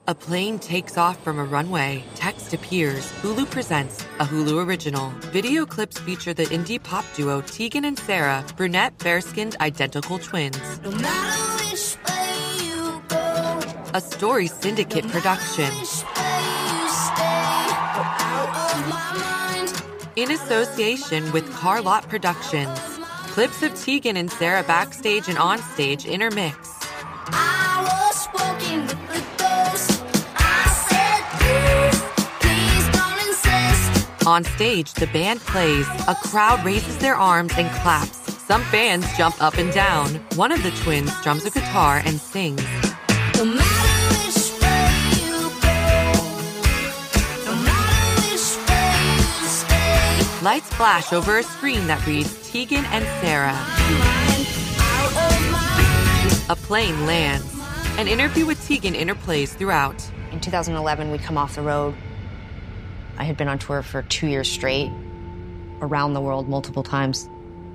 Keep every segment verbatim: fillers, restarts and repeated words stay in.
A plane takes off from a runway. Text appears. Hulu presents a Hulu original. Video clips feature the indie pop duo Tegan and Sara, brunette, fair-skinned, identical twins. No matter which way you go, A Story Syndicate production. which way you stay, you're out of my mind. In association with Carlot Productions. Clips of Tegan and Sara backstage and onstage intermix. I was walking with the ghost. I said, please, please don't insist. On stage, the band plays. A crowd raises their arms and claps. Some fans jump up and down. One of the twins strums a guitar and sings. No matter which way you go, no matter which way you stay, Lights flash over a screen that reads Tegan and Sara. mind, out of my mind. A plane lands. An interview with Tegan interplays throughout. In two thousand eleven, we come off the road. I had been on tour for two years straight, around the world multiple times.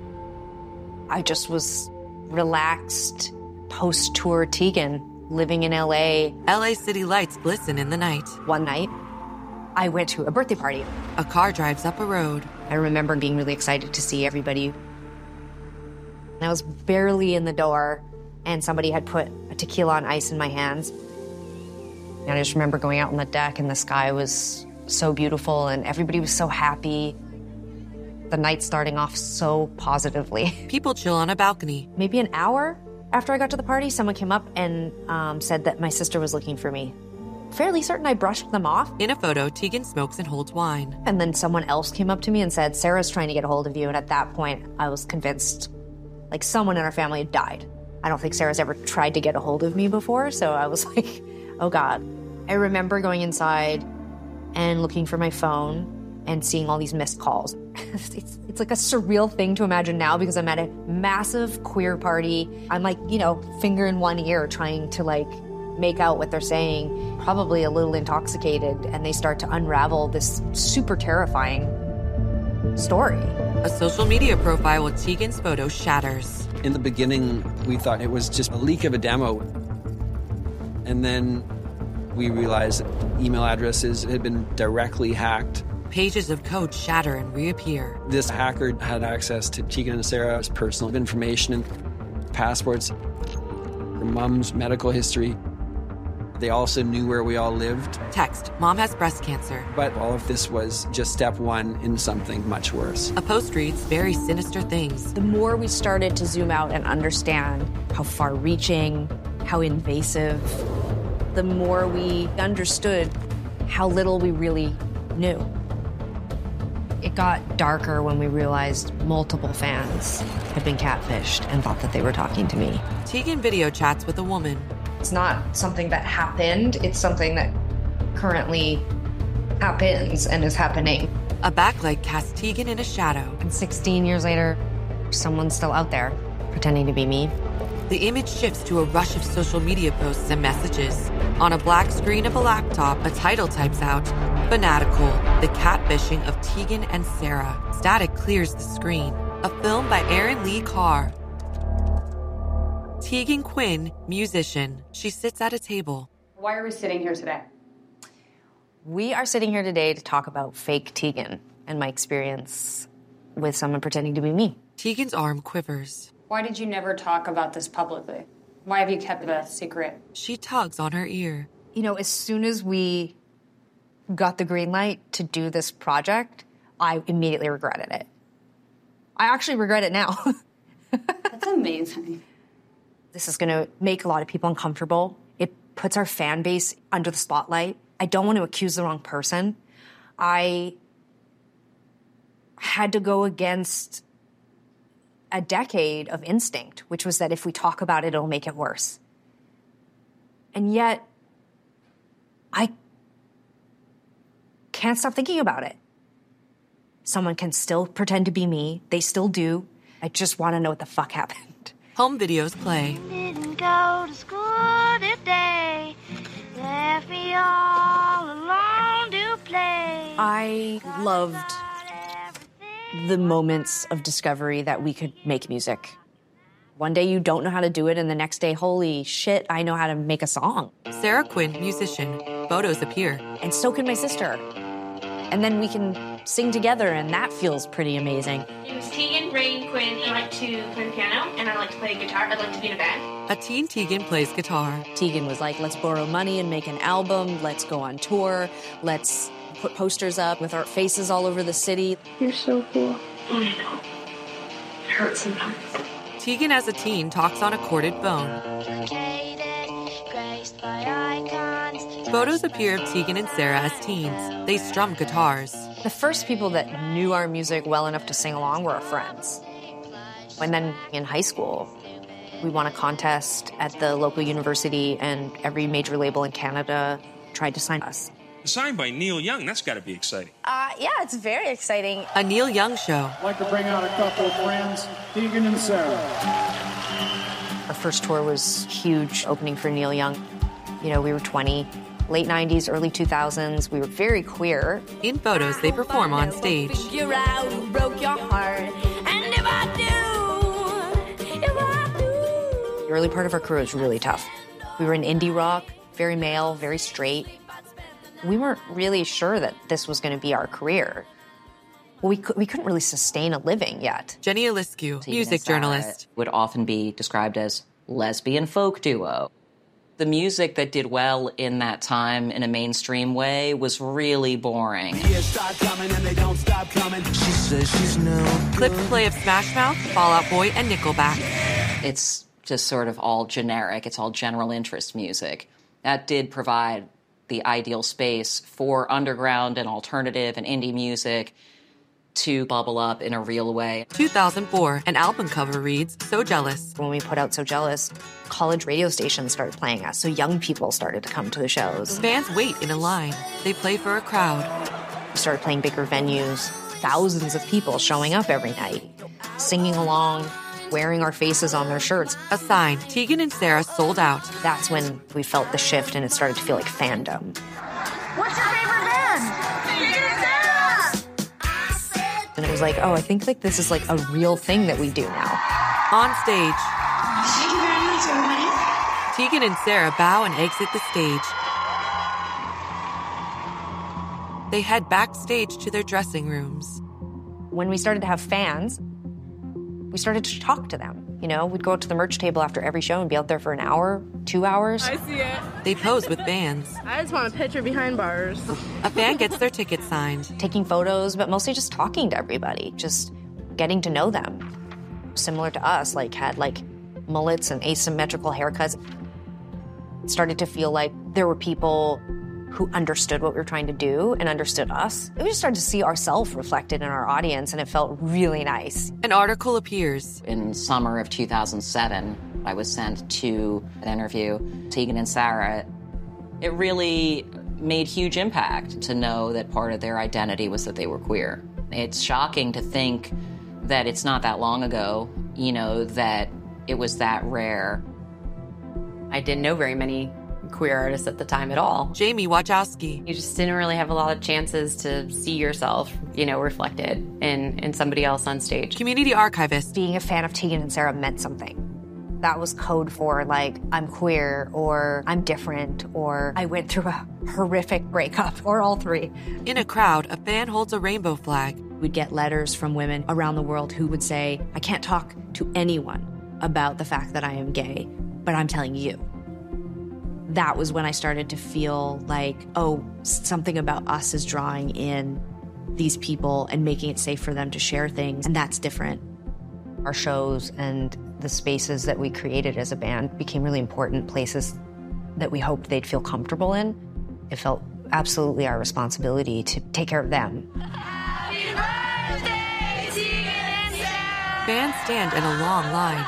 I just was relaxed, post-tour Tegan, living in L A. L A city lights glisten in the night. One night, I went to a birthday party. A car drives up a road. I remember being really excited to see everybody. And I was barely in the door, and somebody had put a tequila on ice in my hands. And I just remember going out on the deck, and the sky was so beautiful, and everybody was so happy. The night starting off so positively. People chill on a balcony. Maybe an hour after I got to the party, someone came up and um, said that my sister was looking for me. Fairly certain I brushed them off. In a photo, Tegan smokes and holds wine. And then someone else came up to me and said, Sarah's trying to get a hold of you. And at that point, I was convinced, like, someone in our family had died. I don't think Sarah's ever tried to get a hold of me before, so I was like, oh God. I remember going inside and looking for my phone and seeing all these missed calls. It's, it's like a surreal thing to imagine now because I'm at a massive queer party. I'm like, you know, finger in one ear trying to like make out what they're saying, probably a little intoxicated, and they start to unravel this super terrifying story. A social media profile with Tegan's photo shatters. In the beginning, we thought it was just a leak of a demo. And then we realized that email addresses had been directly hacked. Pages of code shatter and reappear. This hacker had access to Tegan and Sara's personal information and passports, her mom's medical history. They also knew where we all lived. Text, mom has breast cancer. But all of this was just step one in something much worse. A post reads very sinister things. The more we started to zoom out and understand how far-reaching, how invasive, the more we understood how little we really knew. It got darker when we realized multiple fans had been catfished and thought that they were talking to me. Tegan video chats with a woman. It's not something that happened, it's something that currently happens and is happening. A backlight casts Tegan in a shadow. And sixteen years later, someone's still out there pretending to be me. The image shifts to a rush of social media posts and messages. On a black screen of a laptop, a title types out, Fanatical, the catfishing of Tegan and Sara. Static clears the screen. A film by Aaron Lee Carr. Tegan Quinn, musician. She sits at a table. Why are we sitting here today? We are sitting here today to talk about fake Tegan and my experience with someone pretending to be me. Tegan's arm quivers. Why did you never talk about this publicly? Why have you kept it a secret? She tugs on her ear. You know, as soon as we got the green light to do this project, I immediately regretted it. I actually regret it now. That's amazing. This is going to make a lot of people uncomfortable. It puts our fan base under the spotlight. I don't want to accuse the wrong person. I had to go against a decade of instinct, which was that if we talk about it, it'll make it worse. And yet, I can't stop thinking about it. Someone can still pretend to be me. They still do. I just want to know what the fuck happened. Home videos play. Didn't go to school today. Left me all alone to play. I loved the moments of discovery that we could make music. One day you don't know how to do it, and the next day, holy shit, I know how to make a song. Sarah Quinn, musician. Photos appear. And so can my sister. And then we can sing together, and that feels pretty amazing. It was Tegan, Rain, Quinn. I like to play the piano, and I like to play guitar. I'd like to be in a band. A teen Tegan plays guitar. Tegan was like, let's borrow money and make an album. Let's go on tour. Let's put posters up with our faces all over the city. You're so cool. I know. It hurts sometimes. Tegan as a teen talks on a corded phone. Photos appear of Tegan and Sarah as teens. They strum guitars. The first people that knew our music well enough to sing along were our friends. And then in high school, we won a contest at the local university, and every major label in Canada tried to sign us. Signed by Neil Young, that's got to be exciting. Uh, yeah, it's very exciting. A Neil Young show. I'd like to bring out a couple of friends, Tegan and Sarah. Our first tour was huge, opening for Neil Young. You know, we were twenty, late nineties, early two thousands. We were very queer. In photos, they perform on stage. Figure out who broke your heart, and if I do, if I do. The early part of our career was really tough. We were in indie rock, very male, very straight. We weren't really sure that this was going to be our career. Well, we, co- we couldn't really sustain a living yet. Jenny Eliscu, music journalist. Would often be described as lesbian folk duo. The music that did well in that time in a mainstream way was really boring. Clip play of Smash Mouth, Fall Out Boy, and Nickelback. It's just sort of all generic. It's all general interest music. That did provide the ideal space for underground and alternative and indie music to bubble up in a real way. two thousand four, an album cover reads, So Jealous. When we put out So Jealous, college radio stations started playing us, so young people started to come to the shows. Fans wait in a line. They play for a crowd. We started playing bigger venues, thousands of people showing up every night, singing along, wearing our faces on their shirts. A sign, Tegan and Sarah sold out. That's when we felt the shift, and it started to feel like fandom. What's your favorite band? Tegan and Sarah! And it was like, oh, I think like this is like a real thing that we do now. On stage, Thank you very much, everybody. Tegan and Sarah bow and exit the stage. They head backstage to their dressing rooms. When we started to have fans, we started to talk to them. You know, we'd go out to the merch table after every show and be out there for an hour, two hours. I see it. They pose with fans. I just want a picture behind bars. A fan gets their ticket signed. Taking photos, but mostly just talking to everybody, just getting to know them. Similar to us, like had like mullets and asymmetrical haircuts. It started to feel like there were people who understood what we were trying to do and understood us. We just started to see ourselves reflected in our audience, and it felt really nice. An article appears. In summer of two thousand seven, I was sent to an interview, Tegan and Sarah. It really made huge impact to know that part of their identity was that they were queer. It's shocking to think that it's not that long ago, you know, that it was that rare. I didn't know very many queer artists at the time at all. Jamie Wachowski. You just didn't really have a lot of chances to see yourself, you know, reflected in, in somebody else on stage. Community archivist. Being a fan of Tegan and Sarah meant something. That was code for, like, I'm queer, or I'm different, or I went through a horrific breakup, or all three. In a crowd, a fan holds a rainbow flag. We'd get letters from women around the world who would say, I can't talk to anyone about the fact that I am gay, but I'm telling you. That was when I started to feel like, oh, something about us is drawing in these people and making it safe for them to share things, and that's different. Our shows and the spaces that we created as a band became really important places that we hoped they'd feel comfortable in. It felt absolutely our responsibility to take care of them. Happy birthday, Tegan and Sarah. Fans stand in a long line.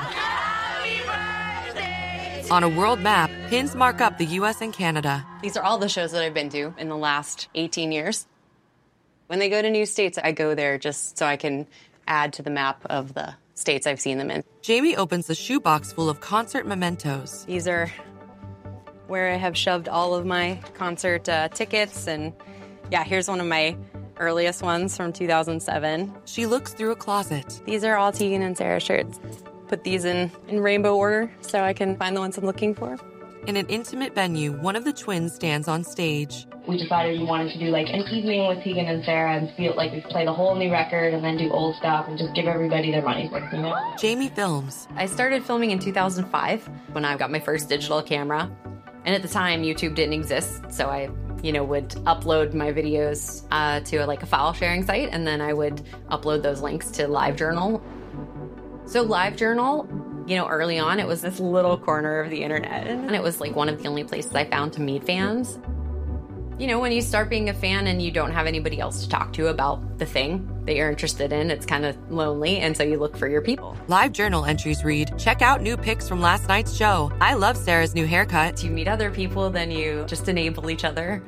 Happy birthday. On a world map, pins mark up the U S and Canada. These are all the shows that I've been to in the last eighteen years. When they go to new states, I go there just so I can add to the map of the states I've seen them in. Jamie opens the shoebox full of concert mementos. These are where I have shoved all of my concert uh, tickets. And yeah, here's one of my earliest ones from two thousand seven. She looks through a closet. These are all Tegan and Sarah shirts. put these in, in rainbow order so I can find the ones I'm looking for. In an intimate venue, one of the twins stands on stage. We decided we wanted to do like an evening with Tegan and Sarah and feel like we'd play the whole new record and then do old stuff and just give everybody their money's worth, you know? Jamie films. I started filming in two thousand five when I got my first digital camera. And at the time, YouTube didn't exist, so I, you know, would upload my videos uh, to like a file sharing site, and then I would upload those links to LiveJournal. So LiveJournal, you know, early on, it was this little corner of the internet, and it was like one of the only places I found to meet fans. You know, when you start being a fan and you don't have anybody else to talk to about the thing that you're interested in, it's kind of lonely, and so you look for your people. LiveJournal entries read, check out new pics from last night's show. I love Sarah's new haircut. You meet other people, then you just enable each other.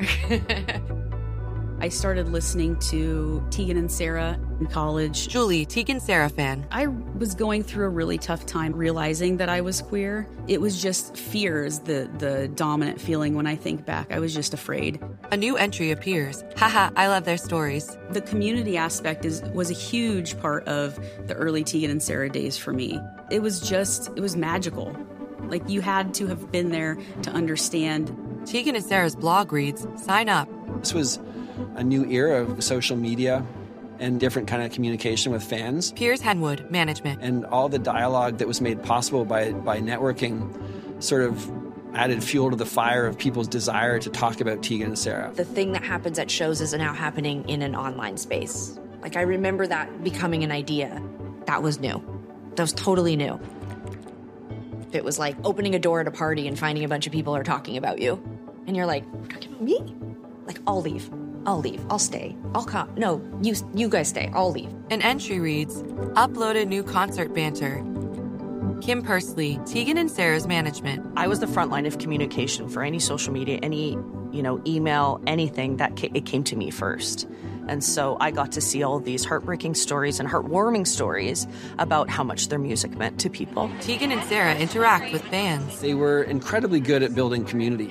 I started listening to Tegan and Sara in college. Julie, Tegan Sara fan. I was going through a really tough time realizing that I was queer. It was just fear is the, the dominant feeling when I think back. I was just afraid. A new entry appears. Haha, I love their stories. The community aspect is was a huge part of the early Tegan and Sara days for me. It was just, it was magical. Like, you had to have been there to understand. Tegan and Sara's blog reads, sign up. This was a new era of social media and different kind of communication with fans. Piers Henwood, management. And all the dialogue that was made possible by, by networking sort of added fuel to the fire of people's desire to talk about Tegan and Sara. The thing that happens at shows is now happening in an online space. Like, I remember that becoming an idea. That was new. That was totally new. It was like opening a door at a party and finding a bunch of people are talking about you. And you're like, talking about me? Like, I'll leave. I'll leave. I'll stay. I'll come. No, you you guys stay. I'll leave. An entry reads, uploaded new concert banter. Kim Pursley, Tegan and Sara's management. I was the front line of communication for any social media, any, you know, email, anything that ca- it came to me first. And so I got to see all of these heartbreaking stories and heartwarming stories about how much their music meant to people. Tegan and Sara interact with fans. They were incredibly good at building community.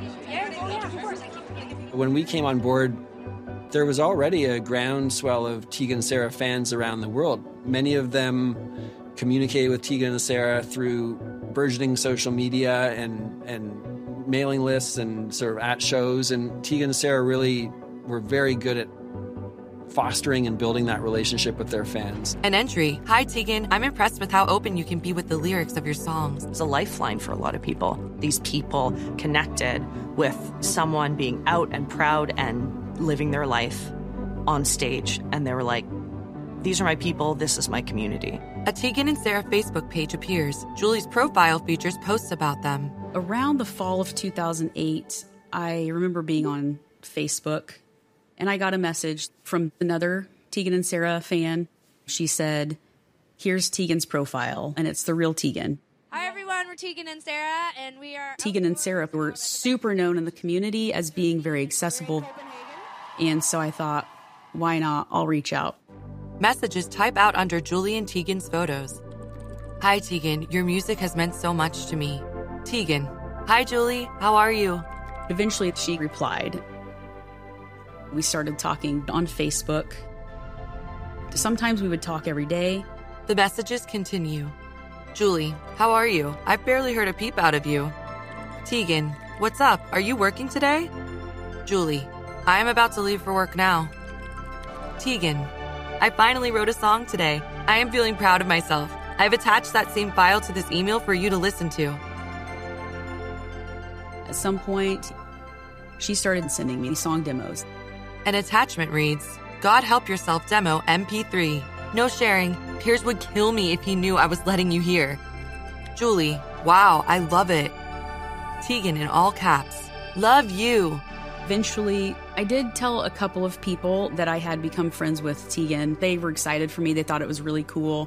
When we came on board, there was already a groundswell of Tegan and Sara fans around the world. Many of them communicated with Tegan and Sara through burgeoning social media and, and mailing lists and sort of at shows. And Tegan and Sara really were very good at fostering and building that relationship with their fans. An entry, hi Tegan, I'm impressed with how open you can be with the lyrics of your songs. It's a lifeline for a lot of people. These people connected with someone being out and proud and living their life on stage. And they were like, these are my people, this is my community. A Tegan and Sara Facebook page appears. Julie's profile features posts about them. Around the fall of two thousand eight, I remember being on Facebook, and I got a message from another Tegan and Sara fan. She said, here's Tegan's profile, and it's the real Tegan. Hi, everyone. We're Tegan and Sara, and we are... Tegan and Sara were super known in the community as being very accessible. And so I thought, why not? I'll reach out. Messages type out under Julie and Tegan's photos. Hi, Tegan. Your music has meant so much to me. Tegan. Hi, Julie. How are you? Eventually, she replied. We started talking on Facebook. Sometimes we would talk every day. The messages continue. Julie, how are you? I've barely heard a peep out of you. Tegan, what's up? Are you working today? Julie, I am about to leave for work now. Tegan, I finally wrote a song today. I am feeling proud of myself. I've attached that same file to this email for you to listen to. At some point, she started sending me song demos. An attachment reads, God help yourself demo M P three. No sharing. Piers would kill me if he knew I was letting you hear. Julie, wow, I love it. Tegan in all caps, love you. Eventually, I did tell a couple of people that I had become friends with Tegan. They were excited for me. They thought it was really cool.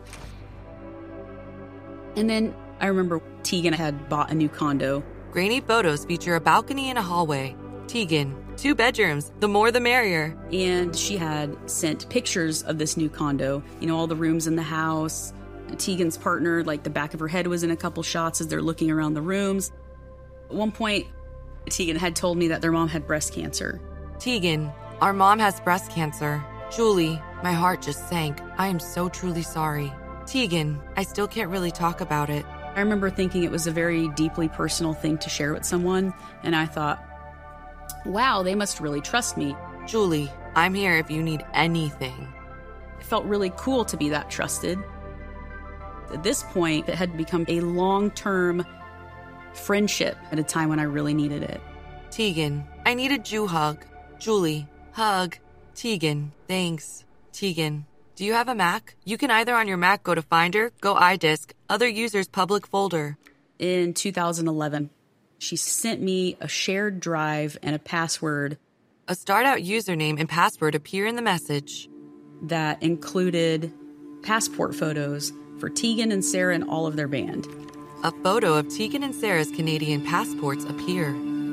And then I remember Tegan had bought a new condo. Grainy photos feature a balcony and a hallway. Tegan, two bedrooms, the more the merrier. And she had sent pictures of this new condo, you know, all the rooms in the house. Tegan's partner, like the back of her head was in a couple shots as they're looking around the rooms. At one point, Tegan had told me that their mom had breast cancer. Tegan, our mom has breast cancer. Julie, my heart just sank. I am so truly sorry. Tegan, I still can't really talk about it. I remember thinking it was a very deeply personal thing to share with someone, and I thought, wow, they must really trust me. Julie, I'm here if you need anything. It felt really cool to be that trusted. At this point, it had become a long-term friendship at a time when I really needed it. Tegan, I need a Jew hug. Julie, hug. Tegan, thanks. Tegan, do you have a Mac? You can either on your Mac go to Finder, go iDisk, other users public folder. In two thousand eleven, she sent me a shared drive and a password. A start-out username and password appear in the message. That included passport photos for Tegan and Sarah and all of their band. A photo of Tegan and Sarah's Canadian passports appear.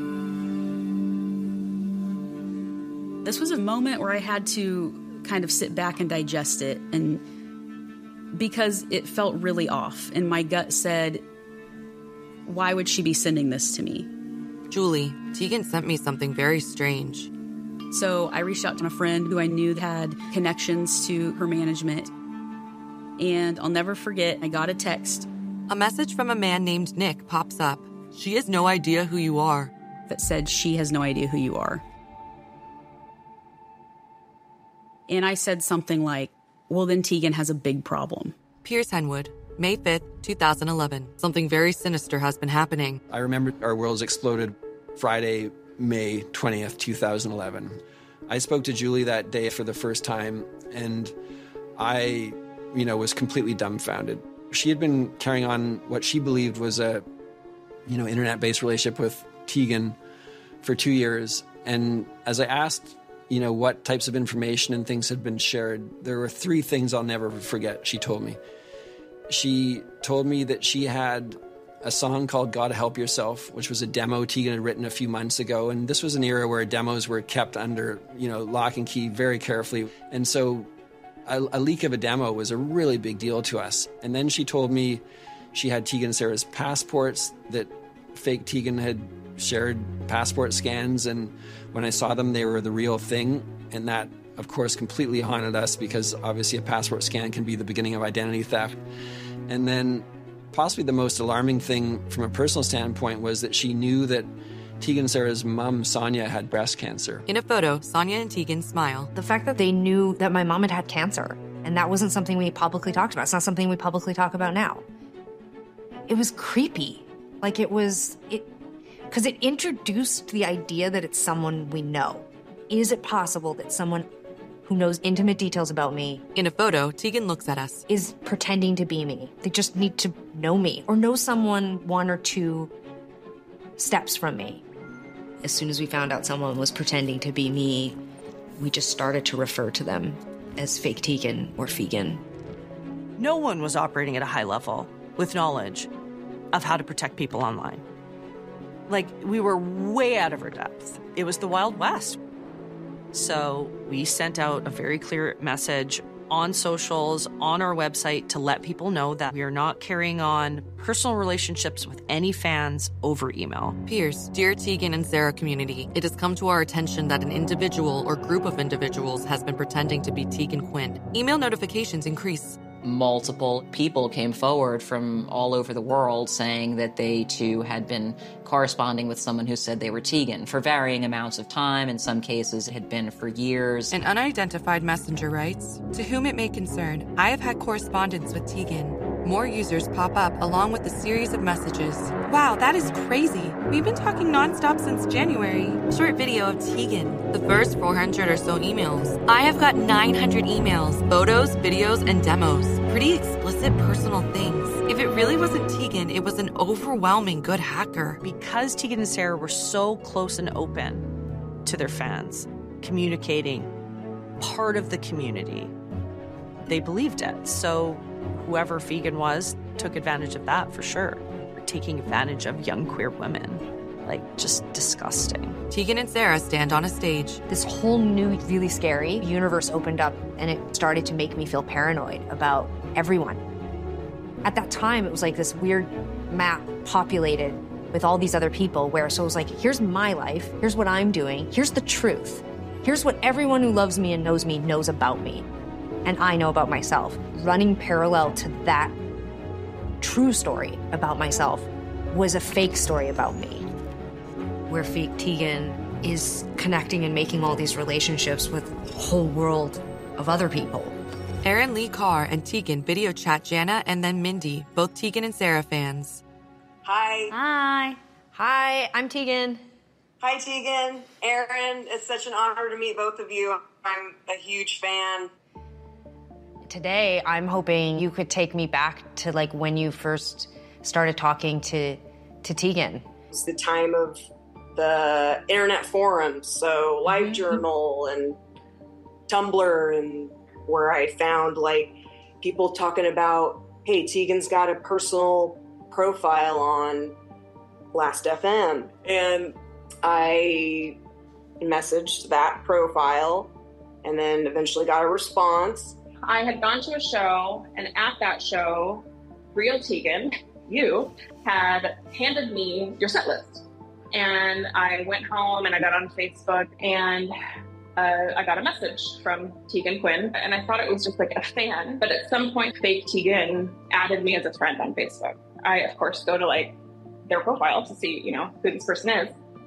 This was a moment where I had to kind of sit back and digest it, and because it felt really off, and my gut said, why would she be sending this to me? Julie, Tegan sent me something very strange. So I reached out to a friend who I knew had connections to her management, and I'll never forget, I got a text. A message from a man named Nick pops up. She has no idea who you are. That said, she has no idea who you are. And I said something like, well, then Tegan has a big problem. Piers Henwood, May fifth, twenty eleven. Something very sinister has been happening. I remember our worlds exploded Friday, May twentieth, twenty eleven. I spoke to Julie that day for the first time, and I, you know, was completely dumbfounded. She had been carrying on what she believed was a, you know, internet-based relationship with Tegan for two years. And as I asked, you know, what types of information and things had been shared, there were three things I'll never forget, she told me. She told me that she had a song called Gotta Help Yourself, which was a demo Tegan had written a few months ago. And this was an era where demos were kept under, you know, lock and key very carefully. And so a, a leak of a demo was a really big deal to us. And then she told me she had Tegan and Sarah's passports, that fake Tegan had shared passport scans. And when I saw them, they were the real thing. And that, of course, completely haunted us, because obviously a passport scan can be the beginning of identity theft. And then possibly the most alarming thing from a personal standpoint was that she knew that Tegan and Sarah's mom, Sonia, had breast cancer. In a photo, Sonia and Tegan smile. The fact that they knew that my mom had had cancer, and that wasn't something we publicly talked about. It's not something we publicly talk about now. It was creepy. Like it was, it, because it introduced the idea that it's someone we know. Is it possible that someone who knows intimate details about me, in a photo, Tegan looks at us, is pretending to be me? They just need to know me, or know someone one or two steps from me. As soon as we found out someone was pretending to be me, we just started to refer to them as fake Tegan or Fegan. No one was operating at a high level with knowledge of how to protect people online. Like, we were way out of our depth. It was the Wild West. So we sent out a very clear message on socials, on our website, to let people know that we are not carrying on personal relationships with any fans over email. Piers, dear Tegan and Sarah community, it has come to our attention that an individual or group of individuals has been pretending to be Tegan Quinn. Email notifications increase. Multiple people came forward from all over the world saying that they too had been corresponding with someone who said they were Tegan for varying amounts of time. In some cases, it had been for years. An unidentified messenger writes, to whom it may concern, I have had correspondence with Tegan. More users pop up along with a series of messages. Wow, that is crazy. We've been talking nonstop since January. Short video of Tegan. The first four hundred or so emails. I have got nine hundred emails, photos, videos, and demos. Pretty explicit personal things. If it really wasn't Tegan, it was an overwhelming good hacker. Because Tegan and Sarah were so close and open to their fans, communicating, part of the community, they believed it. So whoever Fegan was took advantage of that for sure. Taking advantage of young queer women. Like, just disgusting. Tegan and Sarah stand on a stage. This whole new, really scary universe opened up, and it started to make me feel paranoid about everyone. At that time, it was like this weird map populated with all these other people where, so it was like, here's my life, here's what I'm doing, here's the truth. Here's what everyone who loves me and knows me knows about me. and I know about myself. Running parallel to that true story about myself was a fake story about me, where fake Tegan is connecting and making all these relationships with a whole world of other people. Erin Lee Carr and Tegan video chat Jana and then Mindy, both Tegan and Sarah fans. Hi. Hi. Hi, I'm Tegan. Hi, Tegan. Erin, it's such an honor to meet both of you. I'm a huge fan. Today, I'm hoping you could take me back to like when you first started talking to, to Tegan. It's the time of the internet forums, so LiveJournal and Tumblr, and where I found like people talking about, hey, Tegan's got a personal profile on Last F M. And I messaged that profile and then eventually got a response. I had gone to a show, and at that show, real Tegan, you, had handed me your set list. And I went home and I got on Facebook, and uh, I got a message from Tegan Quinn, and I thought it was just like a fan. But at some point, fake Tegan added me as a friend on Facebook. I, of course, go to like their profile to see, you know, who this person is.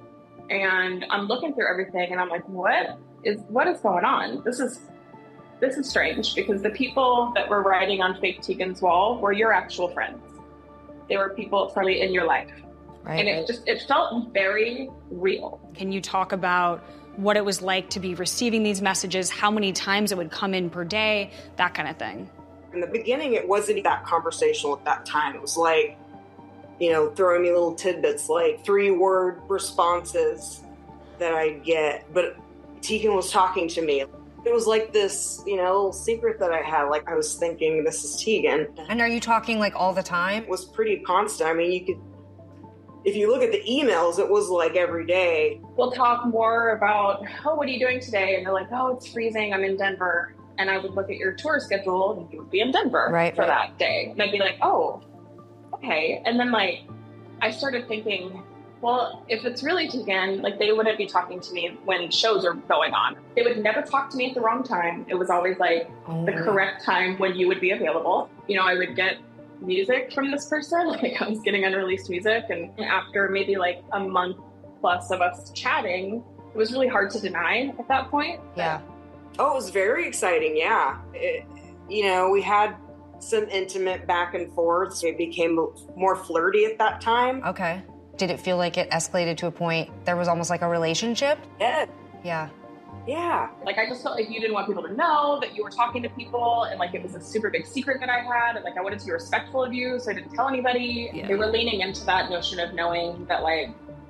And I'm looking through everything, and I'm like, what is what is going on? This is this is strange, because the people that were writing on fake Tegan's wall were your actual friends. They were people probably in your life. Right. And it just, it felt very real. Can you talk about what it was like to be receiving these messages, how many times it would come in per day, that kind of thing? In the beginning, it wasn't that conversational at that time. It was like, you know, throwing me little tidbits, like three-word responses that I'd get. But Tegan was talking to me. It was like this, you know, little secret that I had. Like, I was thinking, this is Tegan. And are you talking like all the time? It was pretty constant. I mean, you could, if you look at the emails, it was like every day. We'll talk more about, oh, what are you doing today? And they're like, oh, it's freezing, I'm in Denver. And I would look at your tour schedule, and you would be in Denver right, for right. that day. And I'd be like, oh, okay. And then, like, I started thinking, well, if it's really Tegan, like, they wouldn't be talking to me when shows are going on. They would never talk to me at the wrong time. It was always, like, oh. the correct time when you would be available. You know, I would get music from this person. Like, I was getting unreleased music. And after maybe, like, a month plus of us chatting, it was really hard to deny at that point. Yeah. Oh, it was very exciting, yeah. It, you know, we had some intimate back and forth, so it became more flirty at that time. Okay. Did it feel like it escalated to a point there was almost like a relationship? Yeah. Yeah. Yeah. Like, I just felt like you didn't want people to know that you were talking to people, and like it was a super big secret that I had, and like I wanted to be respectful of you, so I didn't tell anybody. Yeah. They were leaning into that notion of knowing that, like,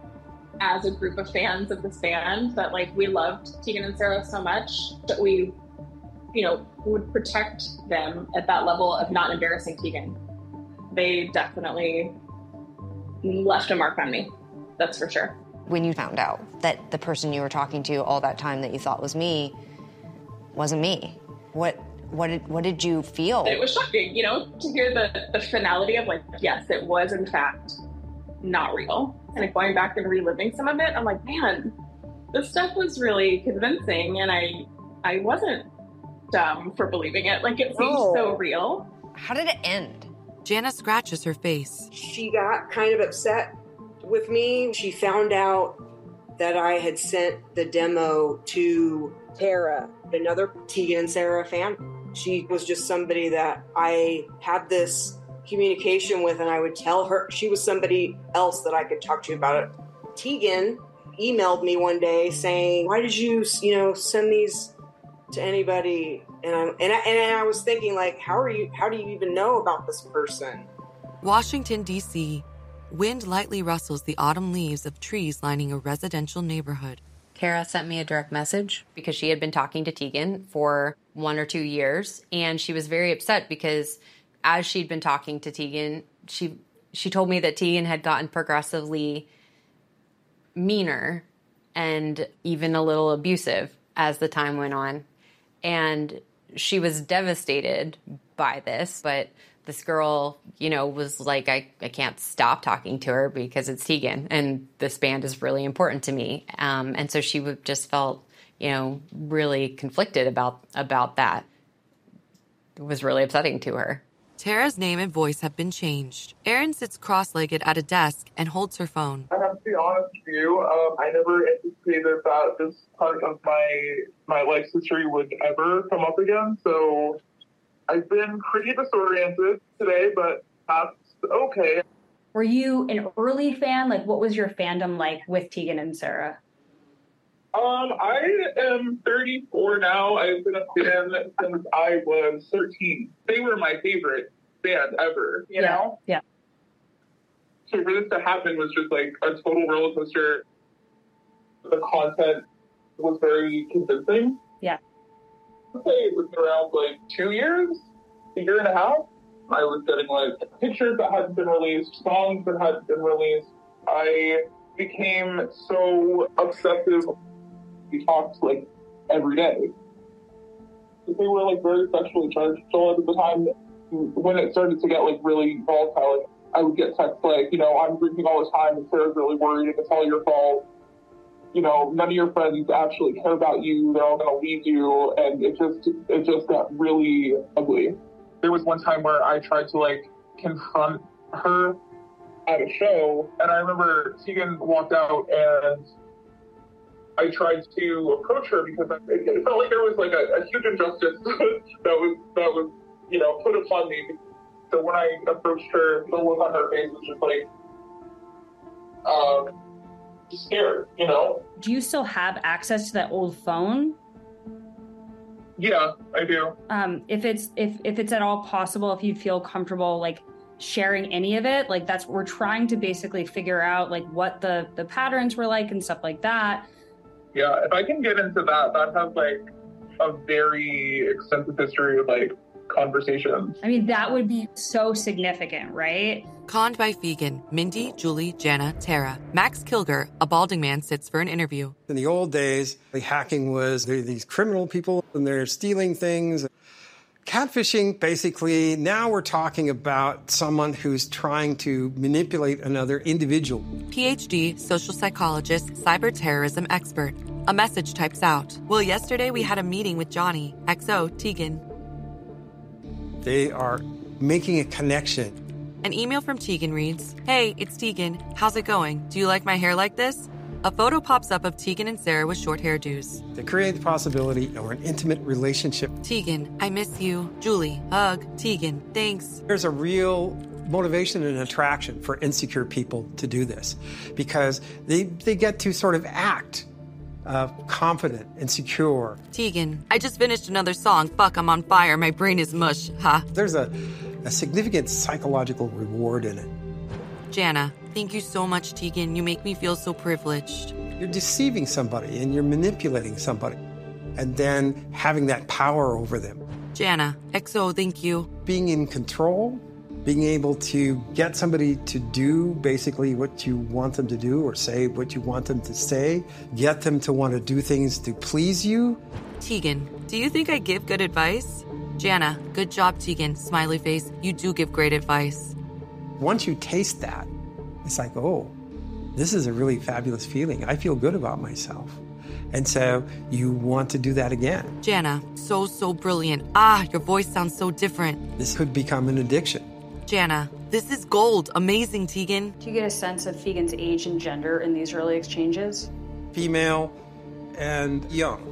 as a group of fans of this band, that like we loved Tegan and Sarah so much that we, you know, would protect them at that level of not embarrassing Tegan. They definitely left a mark on me. That's for sure. When you found out that the person you were talking to all that time that you thought was me wasn't me, what what did what did you feel? It was shocking, you know, to hear the, the finality of like, yes, it was in fact not real. And like going back and reliving some of it, I'm like, man, this stuff was really convincing, and I I wasn't dumb for believing it. Like, it seemed No. so real. How did it end? Jana scratches her face. She got kind of upset with me. She found out that I had sent the demo to Tara, another Tegan and Sarah fan. She was just somebody that I had this communication with, and I would tell her. She was somebody else that I could talk to about it. Tegan emailed me one day saying, why did you, you know, send these to anybody? And I, and I, and I was thinking, like, how are you, how do you even know about this person? Washington, D C Wind lightly rustles the autumn leaves of trees lining a residential neighborhood. Kara sent me a direct message because she had been talking to Tegan for one or two years, and she was very upset because as she'd been talking to Tegan, she she told me that Tegan had gotten progressively meaner and even a little abusive as the time went on. And she was devastated by this, but this girl, you know, was like, I, I can't stop talking to her because it's Tegan, and this band is really important to me. Um, and so she would just felt, you know, really conflicted about about that. was really upsetting to her. Tara's name and voice have been changed. Erin sits cross-legged at a desk and holds her phone. I have to be honest with you, um, I never anticipated that this part of my my life history would ever come up again. So I've been pretty disoriented today, but that's okay. Were you an early fan? Like, what was your fandom like with Tegan and Sara? Um, I am thirty-four now. I've been a fan since I was thirteen. They were my favorite band ever, you yeah. know? Yeah. So for this to happen was just like a total roller coaster. The content was very convincing. Yeah. I'd say it was around like two years, a year and a half. I was getting like pictures that hadn't been released, songs that hadn't been released. I became so obsessive. We talked like every day. They were like very sexually charged. So at the time when it started to get like really volatile, like, I would get texts like, you know, I'm drinking all the time and Sarah's really worried and it's all your fault. You know, none of your friends actually care about you. They're all going to leave you. And it just, it just got really ugly. There was one time where I tried to like confront her at a show. And I remember Tegan walked out and I tried to approach her because it felt like there was like a, a huge injustice that was, that was, you know, put upon me. So when I approached her, the look on her face was just like, um, scared, you know? Do you still have access to that old phone? Yeah, I do. Um, if it's if if it's at all possible, if you feel comfortable, like sharing any of it, like that's we're trying to basically figure out like what the the patterns were like and stuff like that. Yeah, if I can get into that, that has like a very extensive history of like conversations. I mean, that would be so significant, right? Conned by Fegan, Mindy, Julie, Jana, Tara. Max Kilger, a balding man, sits for an interview. In the old days, the hacking was they're these criminal people and they're stealing things. Catfishing, basically, now we're talking about someone who's trying to manipulate another individual. P H D, social psychologist, cyber terrorism expert. A message types out. Well, yesterday we had a meeting with Johnny, X O, Tegan. They are making a connection. An email from Tegan reads, Hey, it's Tegan. How's it going? Do you like my hair like this? A photo pops up of Tegan and Sarah with short hairdos. They create the possibility of an intimate relationship. Tegan, I miss you. Julie, hug. Tegan, thanks. There's a real motivation and attraction for insecure people to do this because they, they get to sort of act uh, confident and secure. Tegan, I just finished another song. Fuck, I'm on fire. My brain is mush. Ha. Huh? There's a, a significant psychological reward in it. Jana, thank you so much, Tegan. You make me feel so privileged. You're deceiving somebody and you're manipulating somebody and then having that power over them. Jana, X O, thank you. Being in control, being able to get somebody to do basically what you want them to do or say what you want them to say, get them to want to do things to please you. Tegan, do you think I give good advice? Jana, good job, Tegan. Smiley face, you do give great advice. Once you taste that, it's like, oh, this is a really fabulous feeling. I feel good about myself. And so you want to do that again. Jana, so, so brilliant. Ah, your voice sounds so different. This could become an addiction. Jana, this is gold. Amazing, Tegan. Do you get a sense of Fegan's age and gender in these early exchanges? Female and young.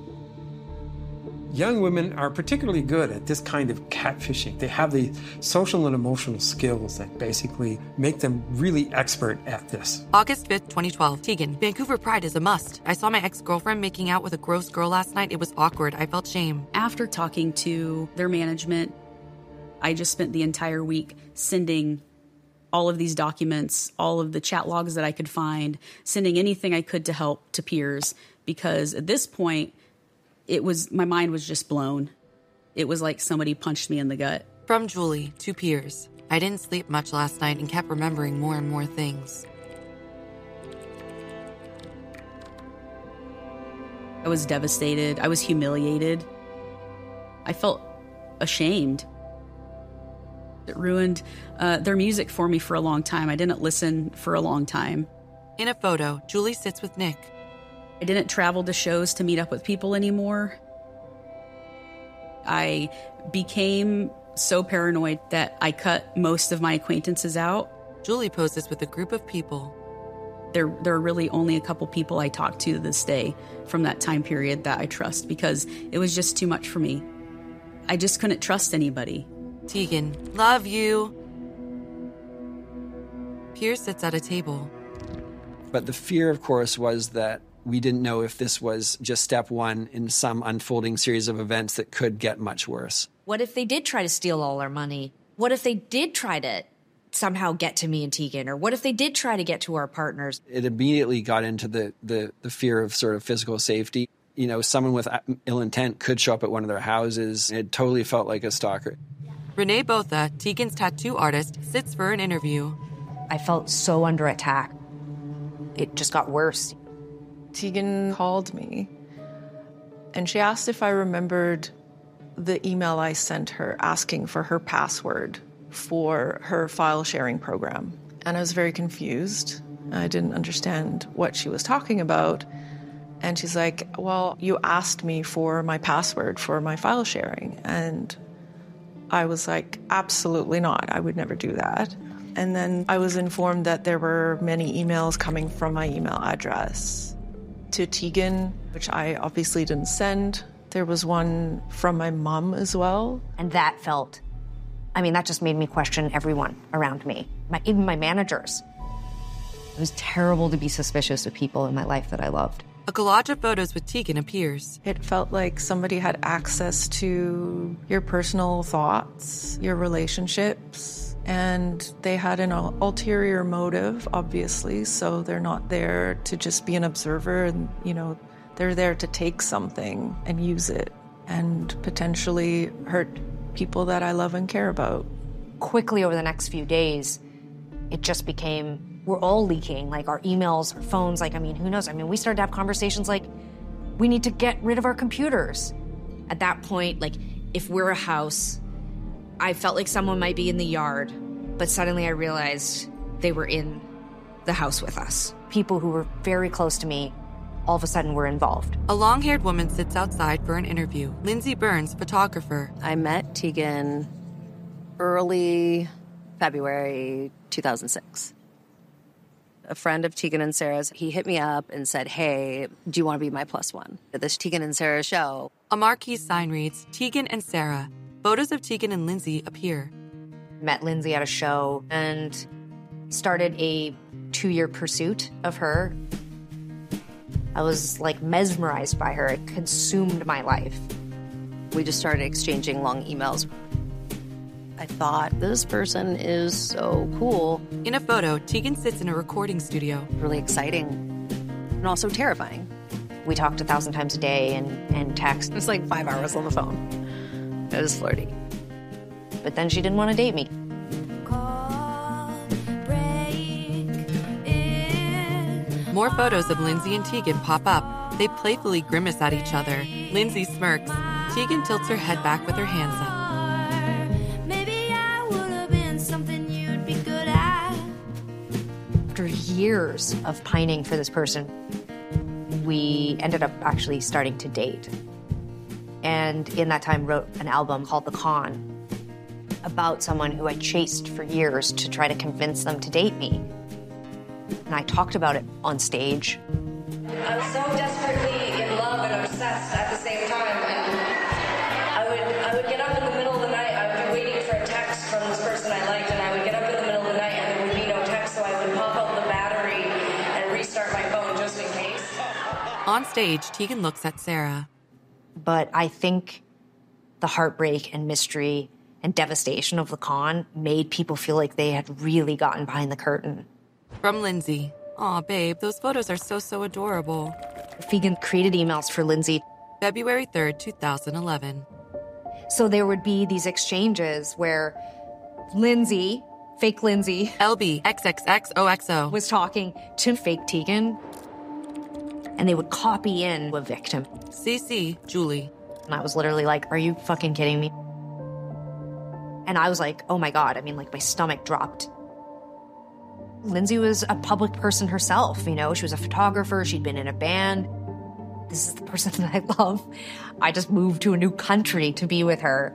Young women are particularly good at this kind of catfishing. They have the social and emotional skills that basically make them really expert at this. August fifth, twenty twelve. Tegan, Vancouver Pride is a must. I saw my ex-girlfriend making out with a gross girl last night. It was awkward. I felt shame. After talking to their management, I just spent the entire week sending all of these documents, all of the chat logs that I could find, sending anything I could to help to peers, because at this point, it was, my mind was just blown. It was like somebody punched me in the gut. From Julie to peers. I didn't sleep much last night and kept remembering more and more things. I was devastated. I was humiliated. I felt ashamed. It ruined uh, their music for me for a long time. I didn't listen for a long time. In a photo, Julie sits with Nick. I didn't travel to shows to meet up with people anymore. I became so paranoid that I cut most of my acquaintances out. Julie poses with a group of people. There, there are really only a couple people I talk to to this day from that time period that I trust because it was just too much for me. I just couldn't trust anybody. Tegan, love you. Piers sits at a table. But the fear, of course, was that we didn't know if this was just step one in some unfolding series of events that could get much worse. What if they did try to steal all our money? What if they did try to somehow get to me and Tegan? Or what if they did try to get to our partners? It immediately got into the, the, the fear of sort of physical safety. You know, someone with ill intent could show up at one of their houses. It totally felt like a stalker. Renee Botha, Tegan's tattoo artist, sits for an interview. I felt so under attack. It just got worse. Tegan called me, and she asked if I remembered the email I sent her asking for her password for her file sharing program. And I was very confused. I didn't understand what she was talking about. And she's like, well, you asked me for my password for my file sharing. And I was like, absolutely not. I would never do that. And then I was informed that there were many emails coming from my email address to Tegan, which I obviously didn't send. There was one from my mom as well. And that felt, I mean, that just made me question everyone around me, my, even my managers. It was terrible to be suspicious of people in my life that I loved. A collage of photos with Tegan appears. It felt like somebody had access to your personal thoughts, your relationships, and they had an ulterior motive, obviously, so they're not there to just be an observer, and, you know, they're there to take something and use it and potentially hurt people that I love and care about. Quickly over the next few days, it just became, we're all leaking, like our emails, our phones, like, I mean, who knows? I mean, we started to have conversations like, we need to get rid of our computers. At that point, like, if we're a house, I felt like someone might be in the yard, but suddenly I realized they were in the house with us. People who were very close to me all of a sudden were involved. A long-haired woman sits outside for an interview. Lindsay Burns, photographer. I met Tegan early February two thousand six. A friend of Tegan and Sarah's, he hit me up and said, hey, do you want to be my plus one at this Tegan and Sarah show? A marquee sign reads, Tegan and Sarah. Photos of Tegan and Lindsay appear. Met Lindsay at a show and started a two-year pursuit of her. I was like mesmerized by her. It consumed my life. We just started exchanging long emails. I thought, this person is so cool. In a photo, Tegan sits in a recording studio. Really exciting and also terrifying. We talked a thousand times a day and, and text. It was like five hours on the phone. It was flirty. But then she didn't want to date me. More photos of Lindsay and Tegan pop up. They playfully grimace at each other. Lindsay smirks. Tegan tilts her head back with her hands up. Maybe I would have been something you'd be good at. After years of pining for this person, we ended up actually starting to date. And in that time wrote an album called The Con about someone who I chased for years to try to convince them to date me. And I talked about it on stage. I'm so desperately in love and obsessed at the same time. And I would, I would get up in the middle of the night. I would be waiting for a text from this person I liked, and I would get up in the middle of the night and there would be no text, so I would pop out the battery and restart my phone just in case. On stage, Tegan looks at Sarah. But I think the heartbreak and mystery and devastation of The Con made people feel like they had really gotten behind the curtain. From Lindsay. Aw, babe, those photos are so, so adorable. Fegan created emails for Lindsay. February third, two thousand eleven. So there would be these exchanges where Lindsay, fake Lindsay, L B X X X O X O, was talking to fake Tegan, and they would copy in a victim. C C, Julie. And I was literally like, are you fucking kidding me? And I was like, oh my God, I mean, like my stomach dropped. Lindsay was a public person herself, you know, she was a photographer, she'd been in a band. this is the person that I love. I just moved to a new country to be with her.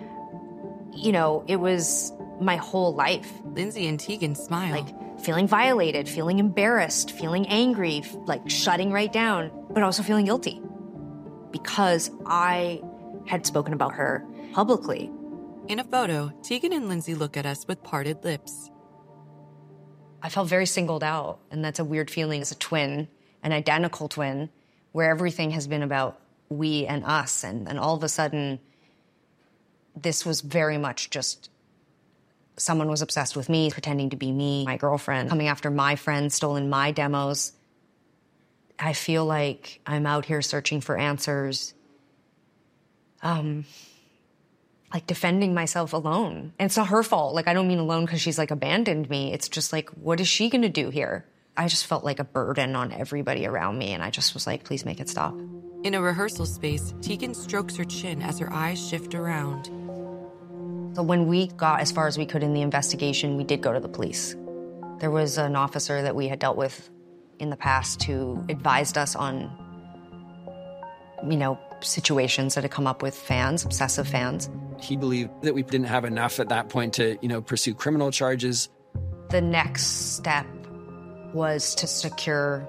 You know, it was my whole life. Lindsay and Tegan smile. Like feeling violated, feeling embarrassed, feeling angry, f- like shutting right down, but also feeling guilty because I had spoken about her publicly. In a photo, Tegan and Lindsay look at us with parted lips. I felt very singled out, and that's a weird feeling as a twin, an identical twin, where everything has been about we and us, and, and all of a sudden, this was very much just someone was obsessed with me, pretending to be me, my girlfriend, coming after my friends, stolen my demos. I feel like I'm out here searching for answers, um, like defending myself alone. And it's not her fault. Like, I don't mean alone because she's like abandoned me. It's just like, what is she gonna do here? I just felt like a burden on everybody around me, and I just was like, please make it stop. In a rehearsal space, Tegan strokes her chin as her eyes shift around. So when we got as far as we could in the investigation, we did go to the police. There was an officer that we had dealt with in the past who advised us on, you know, situations that had come up with fans, obsessive fans. He believed that we didn't have enough at that point to, you know, pursue criminal charges. The next step was to secure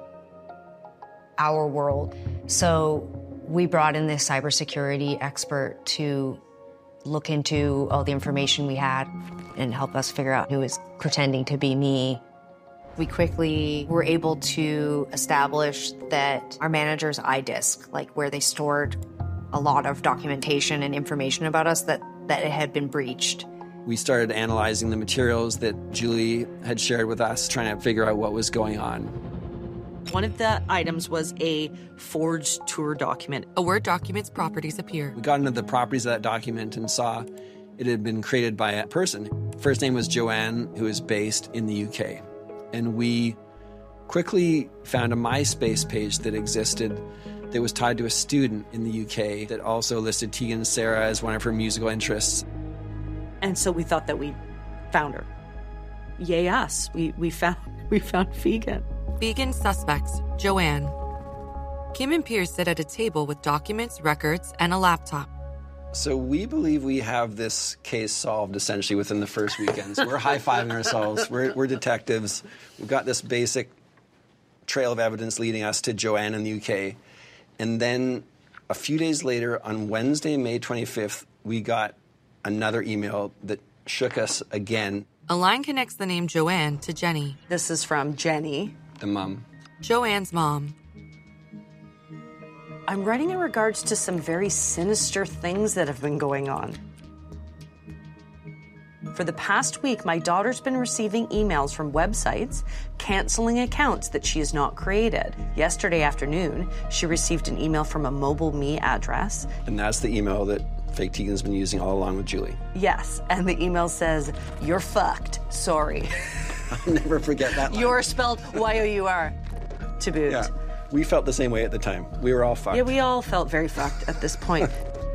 our world. So we brought in this cybersecurity expert to look into all the information we had and help us figure out who was pretending to be me. We quickly were able to establish that our manager's iDisk, like where they stored a lot of documentation and information about us, that, that it had been breached. We started analyzing the materials that Julie had shared with us, trying to figure out what was going on. One of the items was a forged tour document. A Word document's properties appear. We got into the properties of that document and saw it had been created by a person. First name was Joanne, who is based in the U K. And we quickly found a MySpace page that existed that was tied to a student in the U K that also listed Tegan and Sara as one of her musical interests. And so we thought that we found her. Yay us. We we found we found Fegan. Fegan suspects, Joanne. Kim and Pierce sit at a table with documents, records, and a laptop. So we believe we have this case solved essentially within the first weekend. So we're high-fiving ourselves. We're, we're detectives. We've got this basic trail of evidence leading us to Joanne in the U K. And then a few days later, on Wednesday, May twenty-fifth, we got another email that shook us again. A line connects the name Joanne to Jenny. This is from Jenny, the mom. Joanne's mom. I'm writing in regards to some very sinister things that have been going on. For the past week, my daughter's been receiving emails from websites canceling accounts that she has not created. Yesterday afternoon, she received an email from a MobileMe address. And that's the email that Fake Tegan's been using all along with Julie. Yes, and the email says, "You're fucked. Sorry." I'll never forget that line. You're spelled Y O U R, to boot. Yeah, we felt the same way at the time. We were all fucked. Yeah, we all felt very fucked at this point.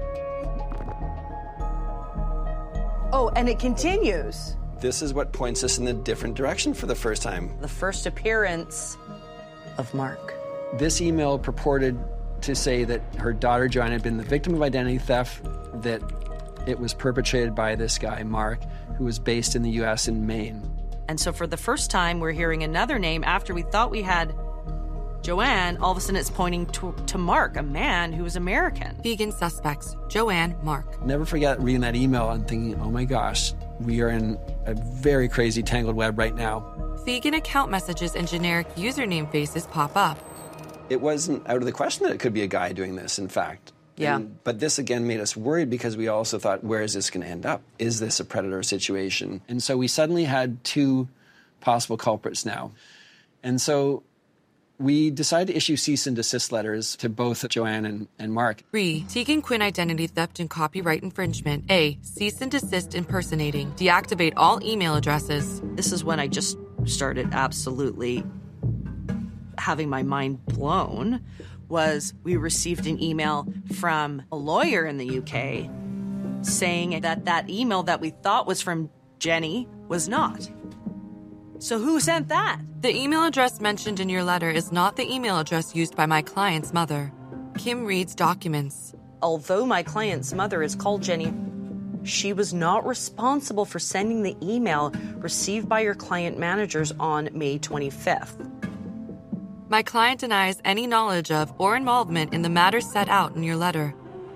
Oh, and it continues. This is what points us in a different direction for the first time. The first appearance of Mark. This email purported to say that her daughter Joanne had been the victim of identity theft, that it was perpetrated by this guy, Mark, who was based in the U S in Maine. And so for the first time, we're hearing another name after we thought we had Joanne. All of a sudden, it's pointing to, to Mark, a man who is American. Fegan suspects, Joanne, Mark. Never forget reading that email and thinking, oh my gosh, we are in a very crazy tangled web right now. Fegan account messages and generic username faces pop up. It wasn't out of the question that it could be a guy doing this, in fact. Yeah. And, but this again made us worried because we also thought, where is this going to end up? Is this a predator situation? And so we suddenly had two possible culprits now. And so we decided to issue cease and desist letters to both Joanne and, and Mark. Three, Tegan Quinn identity theft and copyright infringement. A, cease and desist impersonating. Deactivate all email addresses. This is when I just started absolutely having my mind blown. Was we received an email from a lawyer in the U K saying that that email that we thought was from Jenny was not. So who sent that? The email address mentioned in your letter is not the email address used by my client's mother. Kim reads documents. Although my client's mother is called Jenny, she was not responsible for sending the email received by your client managers on May twenty-fifth. My client denies any knowledge of or involvement in the matters set out in your letter.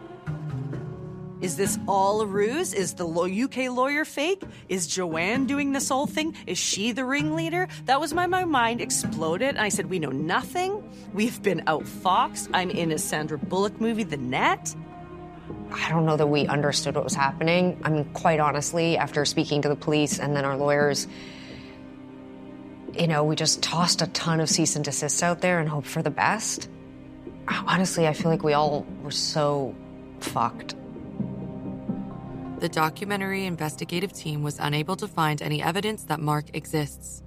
Is this all a ruse? Is the U K lawyer fake? Is Joanne doing this whole thing? Is she the ringleader? That was when my mind exploded, and I said, we know nothing. We've been outfoxed. I'm in a Sandra Bullock movie, The Net. I don't know that we understood what was happening. I mean, quite honestly, after speaking to the police and then our lawyers, you know, we just tossed a ton of cease and desists out there and hoped for the best. Honestly, I feel like we all were so fucked. The documentary investigative team was unable to find any evidence that Mark exists.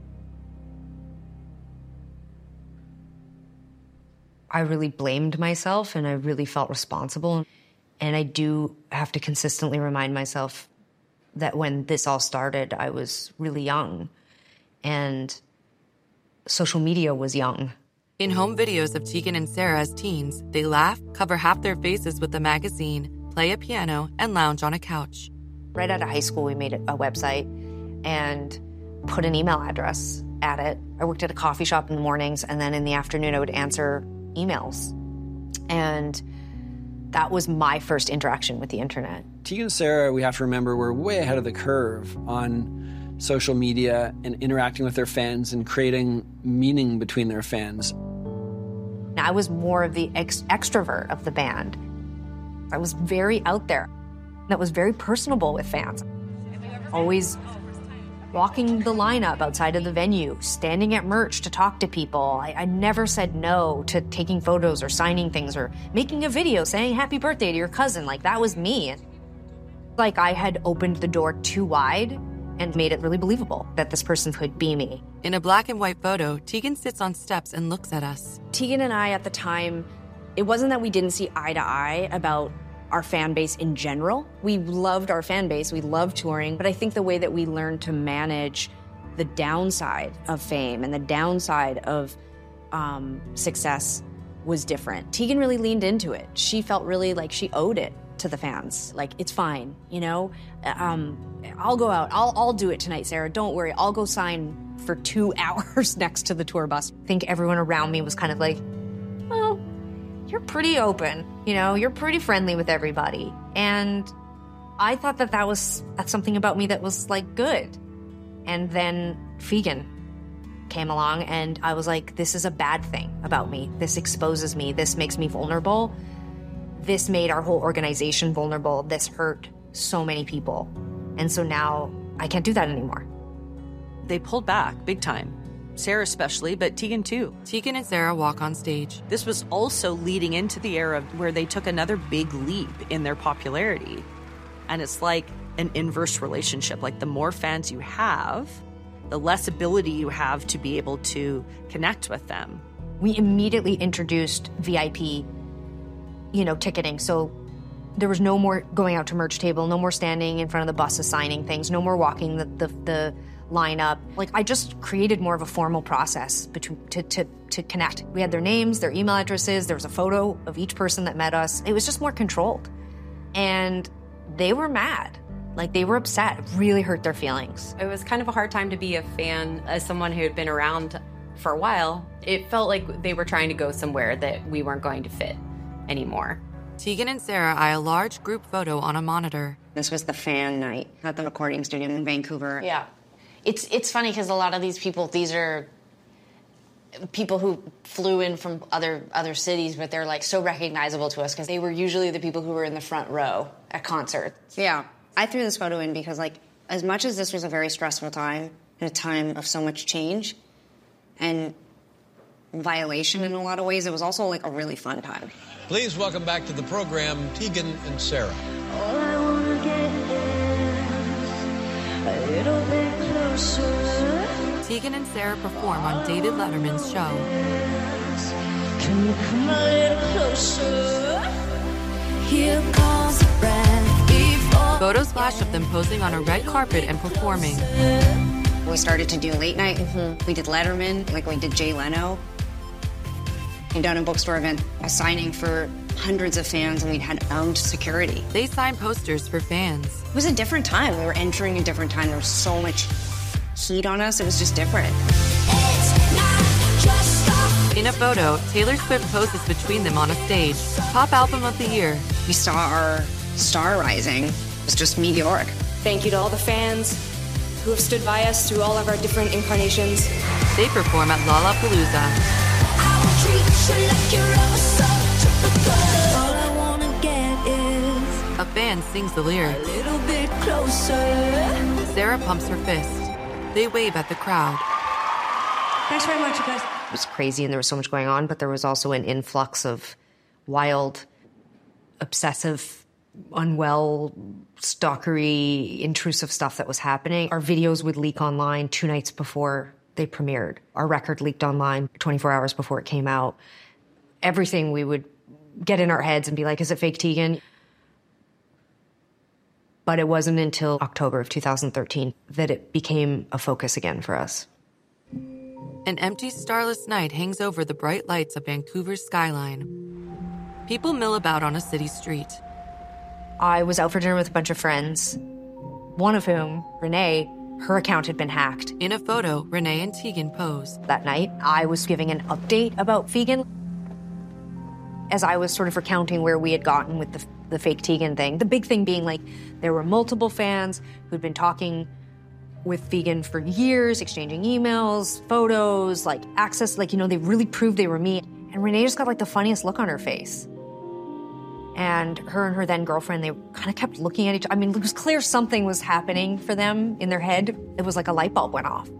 I really blamed myself and I really felt responsible. And I do have to consistently remind myself that when this all started, I was really young and social media was young. In home videos of Tegan and Sarah as teens, they laugh, cover half their faces with a magazine, play a piano, and lounge on a couch. Right out of high school, we made a website and put an email address at it. I worked at a coffee shop in the mornings, and then in the afternoon, I would answer emails. And that was my first interaction with the internet. Tegan and Sarah, we have to remember, were way ahead of the curve on social media and interacting with their fans and creating meaning between their fans. I was more of the ex- extrovert of the band. I was very out there. That was very personable with fans. Always walking the lineup outside of the venue, standing at merch to talk to people. I, I never said no to taking photos or signing things or making a video saying happy birthday to your cousin. Like, that was me. Like, I had opened the door too wide and made it really believable that this person could be me. In a black and white photo, Tegan sits on steps and looks at us. Tegan and I at the time, it wasn't that we didn't see eye to eye about our fan base in general. We loved our fan base, we loved touring, but I think the way that we learned to manage the downside of fame and the downside of um, success was different. Tegan really leaned into it. She felt really like she owed it to the fans. Like, it's fine, you know? Um, I'll go out, I'll, I'll do it tonight, Sarah, don't worry. I'll go sign for two hours next to the tour bus. I think everyone around me was kind of like, oh, you're pretty open, you know, you're pretty friendly with everybody. And I thought that that was that's something about me that was, like, good. And then Fegan came along, and I was like, this is a bad thing about me. This exposes me. This makes me vulnerable. This made our whole organization vulnerable. This hurt so many people. And so now I can't do that anymore. They pulled back big time. Sarah especially, but Tegan too. Tegan and Sarah walk on stage. This was also leading into the era where they took another big leap in their popularity. And it's like an inverse relationship. Like, the more fans you have, the less ability you have to be able to connect with them. We immediately introduced V I P, you know, ticketing. So there was no more going out to merch table, no more standing in front of the buses signing things, no more walking the the, the lineup. Like, I just created more of a formal process between, to, to, to connect. We had their names, their email addresses, there was a photo of each person that met us. It was just more controlled. And they were mad. Like, they were upset. It really hurt their feelings. It was kind of a hard time to be a fan as someone who had been around for a while. It felt like they were trying to go somewhere that we weren't going to fit anymore. Tegan and Sarah eye a large group photo on a monitor. This was the fan night at the recording studio in Vancouver. Yeah. It's it's funny because a lot of these people, these are people who flew in from other other cities, but they're, like, so recognizable to us because they were usually the people who were in the front row at concerts. Yeah. I threw this photo in because, like, as much as this was a very stressful time, and a time of so much change and violation in a lot of ways, it was also, like, a really fun time. Please welcome back to the program, Tegan and Sarah. All I wanna get is a little bit closer. Tegan and Sarah perform on David Letterman's show. Can you come a little closer? Here comes the breath before. Photos flash of them posing on a red carpet and performing. We started to do late night. Mm-hmm. We did Letterman, like we did Jay Leno. We done a bookstore event, a signing for hundreds of fans and we'd had owned security. They signed posters for fans. It was a different time. We were entering a different time. There was so much heat on us. It was just different. In a photo, Taylor Swift poses between them on a stage. Pop album of the year. We saw our star rising. It was just meteoric. Thank you to all the fans who have stood by us through all of our different incarnations. They perform at Lollapalooza. All I wanna get is A fan sings the lyrics. a little bit closer. Sarah pumps her fist. They wave at the crowd. Thanks very much, you guys. It was crazy and there was so much going on, but there was also an influx of wild, obsessive, unwell, stalkery, intrusive stuff that was happening. Our videos would leak online two nights before they premiered. Our record leaked online twenty-four hours before it came out. Everything we would get in our heads and be like, is it fake Tegan? But it wasn't until October of two thousand thirteen that it became a focus again for us. An empty, starless night hangs over the bright lights of Vancouver's skyline. People mill about on a city street. I was out for dinner with a bunch of friends, one of whom, Renee, her account had been hacked. In a photo, Renee and Tegan pose. That night, I was giving an update about Fegan. As I was sort of recounting where we had gotten with the, the fake Tegan thing, the big thing being like there were multiple fans who'd been talking with Fegan for years, exchanging emails, photos, like access, like, you know, they really proved they were me. And Renee just got like the funniest look on her face. And her and her then girlfriend, they kind of kept looking at each other. I mean, it was clear something was happening for them in their head. It was like a light bulb went off.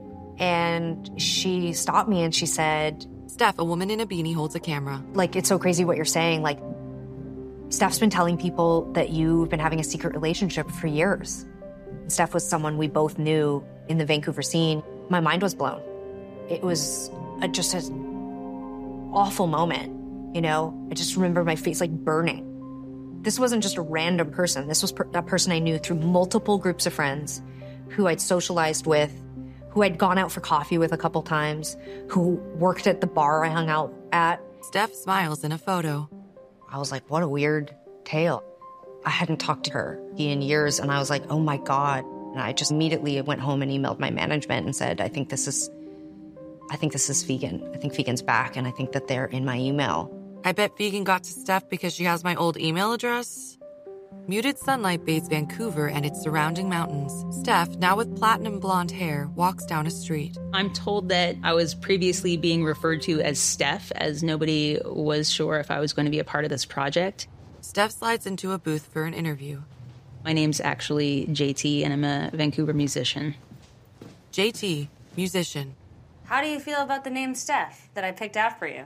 And she stopped me and she said, Steph, a woman in a beanie, holds a camera. Like, it's so crazy what you're saying. Like, Steph's been telling people that you've been having a secret relationship for years. Steph was someone we both knew in the Vancouver scene. My mind was blown. It was a, just an awful moment, you know? I just remember my face like burning. This wasn't just a random person. This was per- a person I knew through multiple groups of friends who I'd socialized with, who I'd gone out for coffee with a couple times, who worked at the bar I hung out at. Steph smiles in a photo. I was like, what a weird tale. I hadn't talked to her in years, and I was like, oh my God. And I just immediately went home and emailed my management and said, I think this is, I think this is Fegan. I think Fegan's back, and I think that they're in my email. I bet Fegan got to Steph because she has my old email address. Muted sunlight bathes Vancouver and its surrounding mountains. Steph, now with platinum blonde hair, walks down a street. I'm told that I was previously being referred to as Steph, as nobody was sure if I was going to be a part of this project. Steph slides into a booth for an interview. My name's actually J T, and I'm a Vancouver musician. J T, musician. How do you feel about the name Steph that I picked out for you?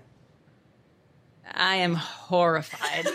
I am horrified.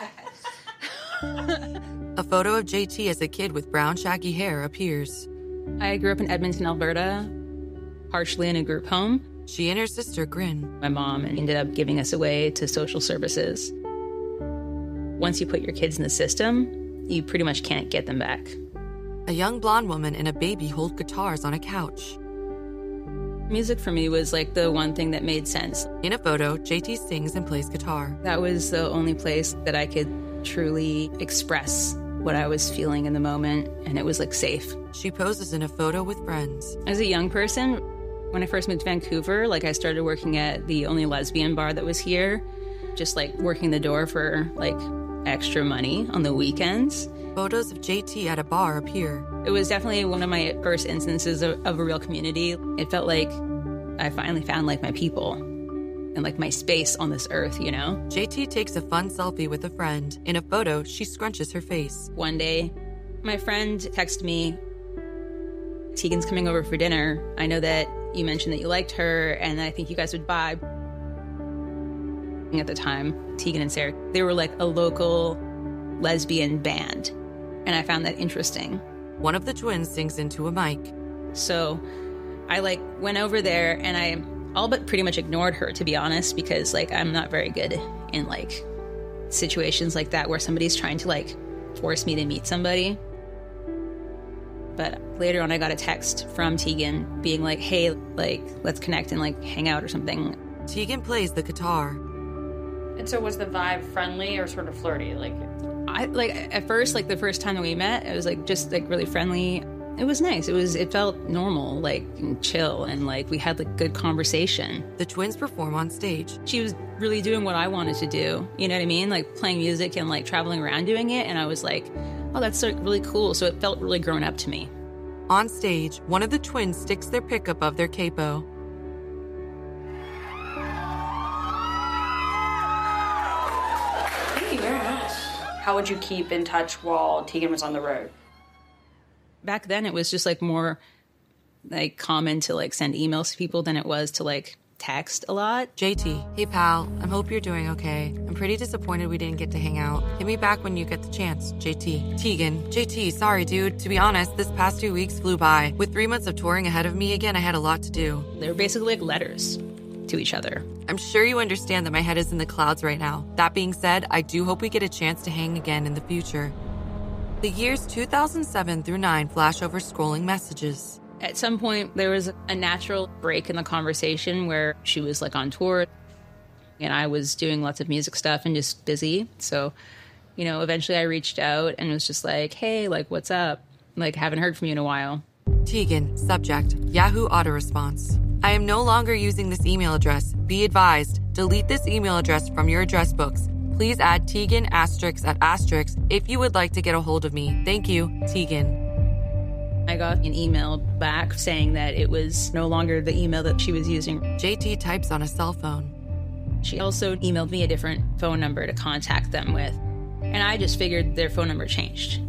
A photo of J T as a kid with brown, shaggy hair appears. I grew up in Edmonton, Alberta, partially in a group home. She and her sister grin. My mom ended up giving us away to social services. Once you put your kids in the system, you pretty much can't get them back. A young blonde woman and a baby hold guitars on a couch. Music for me was like the one thing that made sense. In a photo, J T sings and plays guitar. That was the only place that I could truly express what I was feeling in the moment, and it was like safe. She poses in a photo with friends. As a young person, when I first moved to Vancouver, like I started working at the only lesbian bar that was here, just like working the door for like extra money on the weekends. Photos of J T at a bar appear. It was definitely one of my first instances of, of a real community. It felt like I finally found like my people and like my space on this earth, you know? J T takes a fun selfie with a friend. In a photo, she scrunches her face. One day, my friend texted me, Tegan's coming over for dinner. I know that you mentioned that you liked her, and I think you guys would vibe. At the time, Tegan and Sarah, they were like a local lesbian band, and I found that interesting. One of the twins sings into a mic. So I like went over there, and I all but pretty much ignored her, to be honest, because like I'm not very good in like situations like that where somebody's trying to like force me to meet somebody. But later on, I got a text from Tegan being like, hey, like, let's connect and like hang out or something. Tegan plays the guitar. And so was the vibe friendly or sort of flirty? Like, I like at first, like the first time that we met, it was like just like really friendly. It was nice. It was, it felt normal, like and chill, and like we had like good conversation. The twins perform on stage. She was really doing what I wanted to do. You know what I mean? Like playing music and like traveling around doing it. And I was like, oh, that's like really cool. So it felt really grown up to me. On stage, one of the twins sticks their pick above their capo. Thank you very much. How would you keep in touch while Tegan was on the road? Back then, it was just like more like common to like send emails to people than it was to like text a lot. J T, hey pal, I hope you're doing okay. I'm pretty disappointed we didn't get to hang out. Hit me back when you get the chance. J T. Tegan, J T, sorry dude. To be honest, this past two weeks flew by. With three months of touring ahead of me again, I had a lot to do. They were basically like letters to each other. I'm sure you understand that my head is in the clouds right now. That being said, I do hope we get a chance to hang again in the future. The years two thousand seven through nine flash over scrolling messages. At some point, there was a natural break in the conversation where she was like on tour and I was doing lots of music stuff and just busy. So, you know, eventually I reached out and was just like, hey, like, what's up? Like, haven't heard from you in a while. Tegan, subject, Yahoo auto-response. I am no longer using this email address. Be advised, delete this email address from your address books. Please add Tegan asterisk at asterisk if you would like to get a hold of me. Thank you, Tegan. I got an email back saying that it was no longer the email that she was using. J T types on a cell phone. She also emailed me a different phone number to contact them with. And I just figured their phone number changed.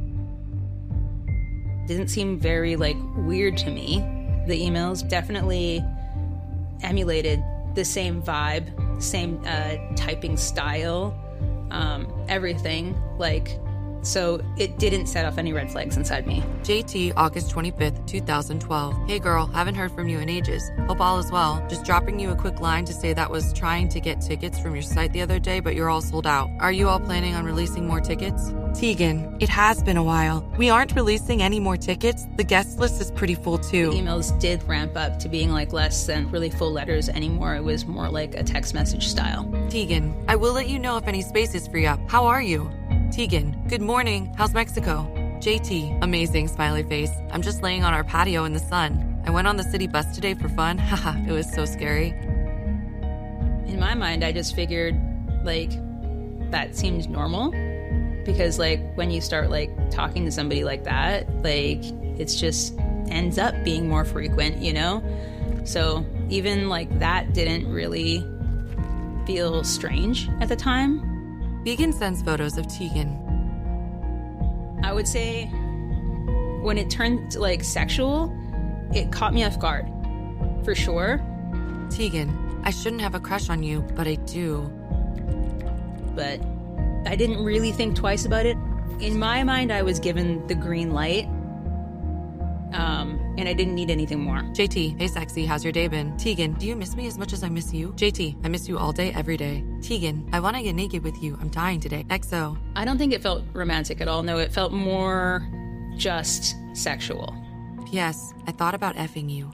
Didn't seem very, like, weird to me. The emails definitely emulated the same vibe, same uh, typing style, um, everything. Like, so it didn't set off any red flags inside me. J T, August twenty-fifth, twenty twelve. Hey girl, haven't heard from you in ages. Hope all is well. Just dropping you a quick line to say that was trying to get tickets from your site the other day, but you're all sold out. Are you all planning on releasing more tickets? Tegan, it has been a while. We aren't releasing any more tickets. The guest list is pretty full too. The emails did ramp up to being like less than really full letters anymore. It was more like a text message style. Tegan, I will let you know if any space is free up. How are you? Tegan, good morning. How's Mexico? J T, amazing, smiley face. I'm just laying on our patio in the sun. I went on the city bus today for fun. Haha, it was so scary. In my mind, I just figured, like, that seemed normal. Because, like, when you start, like, talking to somebody like that, like, it's just ends up being more frequent, you know? So even, like, that didn't really feel strange at the time. Began sends photos of Tegan. I would say when it turned, like, sexual, it caught me off guard. For sure. Tegan, I shouldn't have a crush on you, but I do. But I didn't really think twice about it. In my mind, I was given the green light. Um, and I didn't need anything more. J T, hey sexy, how's your day been? Tegan, do you miss me as much as I miss you? J T, I miss you all day, every day. Tegan, I want to get naked with you. I'm dying today. X O. I don't think it felt romantic at all. No, it felt more just sexual. P S. I thought about effing you.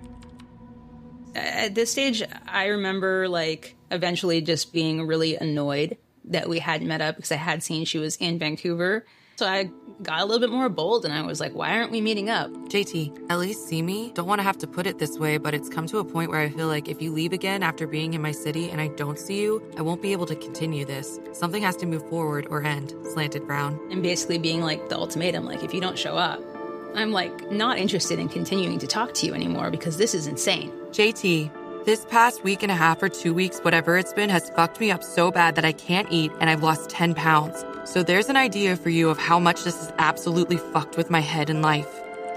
At this stage, I remember, like, eventually just being really annoyed that we hadn't met up because I had seen she was in Vancouver. So I got a little bit more bold and I was like, why aren't we meeting up? J T, at least see me? Don't want to have to put it this way, but it's come to a point where I feel like if you leave again after being in my city and I don't see you, I won't be able to continue this. Something has to move forward or end. Slanted frown. And basically being like the ultimatum, like, if you don't show up, I'm like not interested in continuing to talk to you anymore because this is insane. J T, this past week and a half or two weeks, whatever it's been, has fucked me up so bad that I can't eat and I've lost ten pounds. So there's an idea for you of how much this has absolutely fucked with my head and life.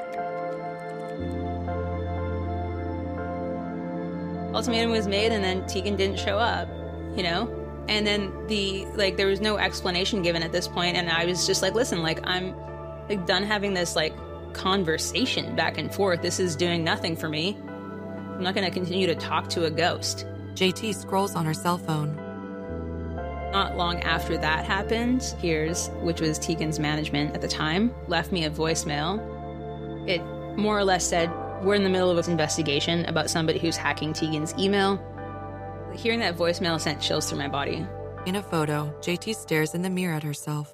Ultimatum was made and then Tegan didn't show up, you know? And then the, like, there was no explanation given at this point, and I was just like, listen, like, I'm like done having this, like, conversation back and forth. This is doing nothing for me. I'm not going to continue to talk to a ghost. J T scrolls on her cell phone. Not long after that happened, Piers, which was Tegan's management at the time, left me a voicemail. It more or less said, we're in the middle of an investigation about somebody who's hacking Tegan's email. Hearing that voicemail sent chills through my body. In a photo, J T stares in the mirror at herself.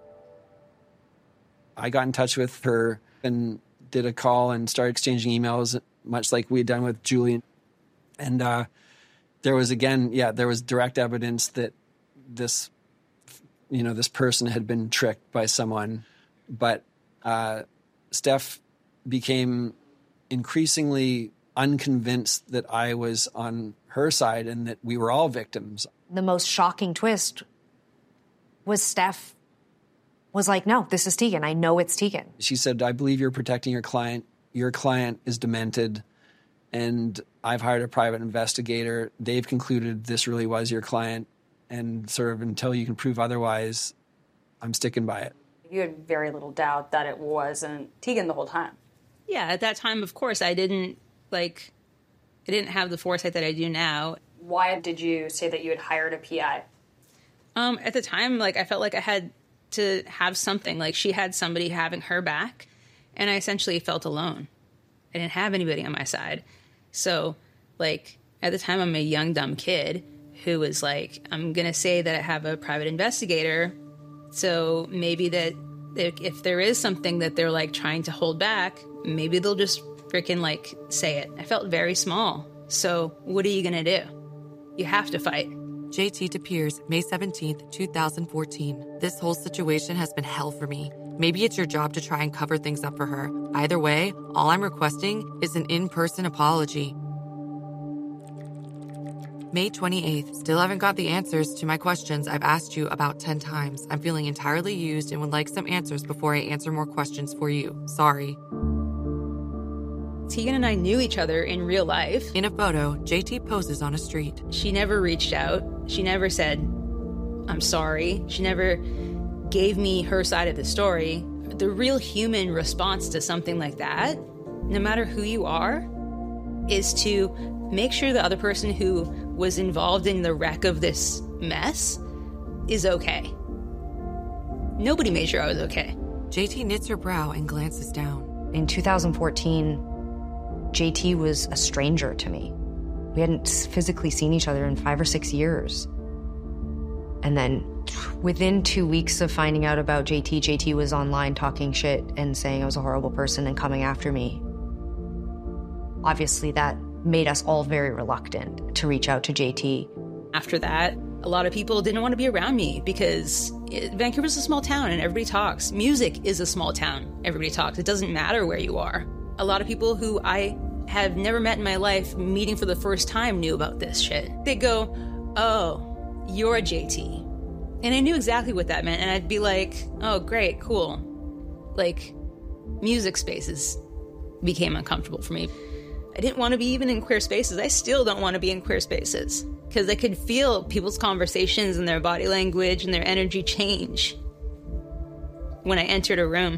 I got in touch with her and did a call and started exchanging emails, much like we had done with Julian. And uh, there was, again, yeah, there was direct evidence that this, you know, this person had been tricked by someone. But uh, Steph became increasingly unconvinced that I was on her side and that we were all victims. The most shocking twist was Steph was like, no, this is Tegan. I know it's Tegan. She said, I believe you're protecting your client. Your client is demented, and I've hired a private investigator. They've concluded this really was your client, and sort of until you can prove otherwise, I'm sticking by it. You had very little doubt that it wasn't Tegan the whole time. Yeah, at that time, of course, I didn't, like, I didn't have the foresight that I do now. Why did you say that you had hired a P I? Um, at the time, like, I felt like I had to have something. Like, she had somebody having her back, and I essentially felt alone. I didn't have anybody on my side. So, like, at the time, I'm a young, dumb kid who was like, I'm going to say that I have a private investigator, so maybe that if, if there is something that they're, like, trying to hold back, maybe they'll just freaking, like, say it. I felt very small. So what are you going to do? You have to fight. J T disappears May seventeenth, two thousand fourteen. This whole situation has been hell for me. Maybe it's your job to try and cover things up for her. Either way, all I'm requesting is an in-person apology. May twenty-eighth. Still haven't got the answers to my questions I've asked you about ten times. I'm feeling entirely used and would like some answers before I answer more questions for you. Sorry. Tegan and I knew each other in real life. In a photo, J T poses on a street. She never reached out. She never said, I'm sorry. She never gave me her side of the story. The real human response to something like that, no matter who you are, is to make sure the other person who was involved in the wreck of this mess is okay. Nobody made sure I was okay. J T knits her brow and glances down. In two thousand fourteen, J T was a stranger to me. We hadn't physically seen each other in five or six years. And then within two weeks of finding out about J T, J T was online talking shit and saying I was a horrible person and coming after me. Obviously, that made us all very reluctant to reach out to J T. After that, a lot of people didn't want to be around me because it, Vancouver's a small town and everybody talks. Music is a small town. Everybody talks. It doesn't matter where you are. A lot of people who I have never met in my life, meeting for the first time, knew about this shit. They go, oh, you're a J T. And I knew exactly what that meant. And I'd be like, oh, great, cool. Like, music spaces became uncomfortable for me. I didn't want to be even in queer spaces. I still don't want to be in queer spaces because I could feel people's conversations and their body language and their energy change when I entered a room.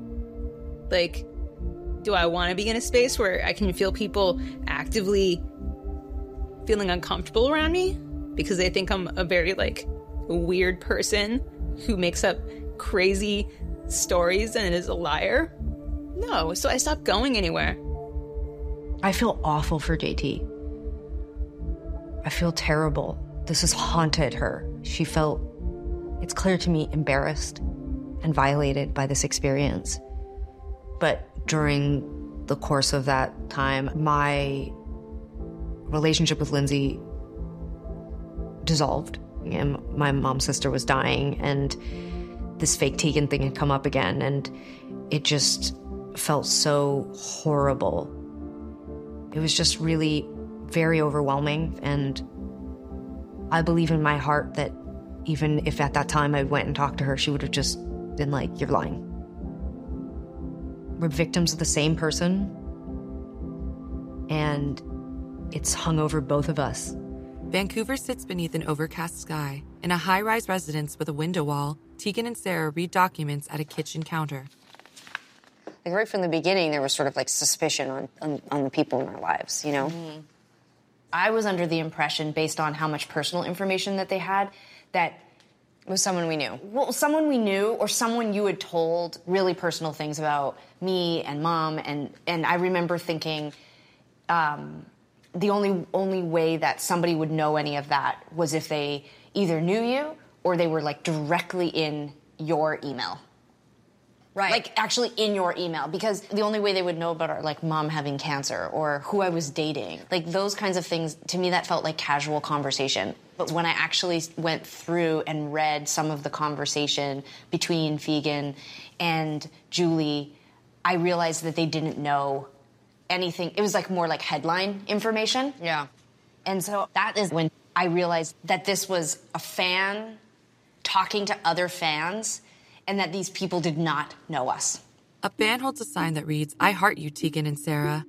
Like, do I want to be in a space where I can feel people actively feeling uncomfortable around me because they think I'm a very, like, weird person who makes up crazy stories and is a liar? No, so I stopped going anywhere. I feel awful for J T. I feel terrible. This has haunted her. She felt, it's clear to me, embarrassed and violated by this experience. But during the course of that time, my relationship with Lindsay dissolved. And my mom's sister was dying, and this fake Tegan thing had come up again, and it just felt so horrible. It was just really very overwhelming, and I believe in my heart that even if at that time I went and talked to her, she would have just been like, you're lying. We're victims of the same person, and it's hung over both of us. Vancouver sits beneath an overcast sky. In a high-rise residence with a window wall, Tegan and Sarah read documents at a kitchen counter. Like right from the beginning, there was sort of like suspicion on, on, on the people in our lives, you know? Mm-hmm. I was under the impression, based on how much personal information that they had, that it was someone we knew. Well, someone we knew or someone you had told really personal things about me and Mom. And, and I remember thinking, um, the only only way that somebody would know any of that was if they either knew you or they were like directly in your email. Right. Like actually in your email, because the only way they would know about our like mom having cancer or who I was dating, like those kinds of things, to me that felt like casual conversation. But when I actually went through and read some of the conversation between Fegan and Julie, I realized that they didn't know anything. It was like more like headline information. Yeah. And so that is when I realized that this was a fan talking to other fans and that these people did not know us. A fan holds a sign that reads, "I heart you, Tegan and Sarah."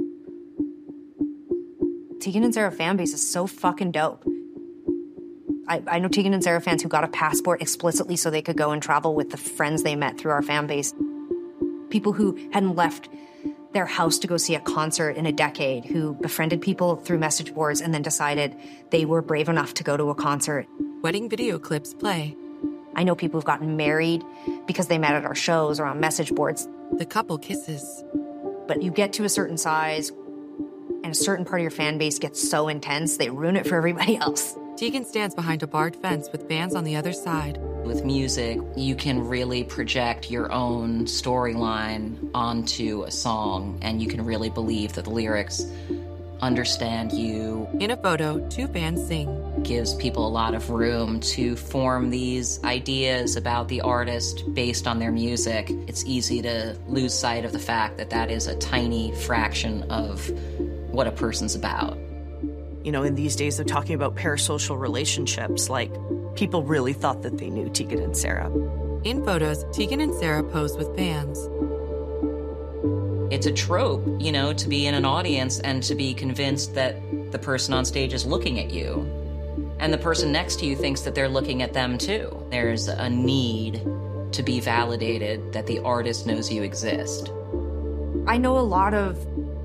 Tegan and Sarah fan base is so fucking dope. I, I know Tegan and Sarah fans who got a passport explicitly so they could go and travel with the friends they met through our fan base. People who hadn't left their house to go see a concert in a decade, who befriended people through message boards and then decided they were brave enough to go to a concert. Wedding video clips play. I know people who've gotten married because they met at our shows or on message boards. The couple kisses. But you get to a certain size and a certain part of your fan base gets so intense, they ruin it for everybody else. Tegan stands behind a barred fence with fans on the other side. With music, you can really project your own storyline onto a song, and you can really believe that the lyrics understand you. In a photo, two fans sing. Gives people a lot of room to form these ideas about the artist based on their music. It's easy to lose sight of the fact that that is a tiny fraction of what a person's about. You know, in these days of talking about parasocial relationships, like, people really thought that they knew Tegan and Sarah. In photos, Tegan and Sarah pose with fans. It's a trope, you know, to be in an audience and to be convinced that the person on stage is looking at you. And the person next to you thinks that they're looking at them too. There's a need to be validated that the artist knows you exist. I know a lot of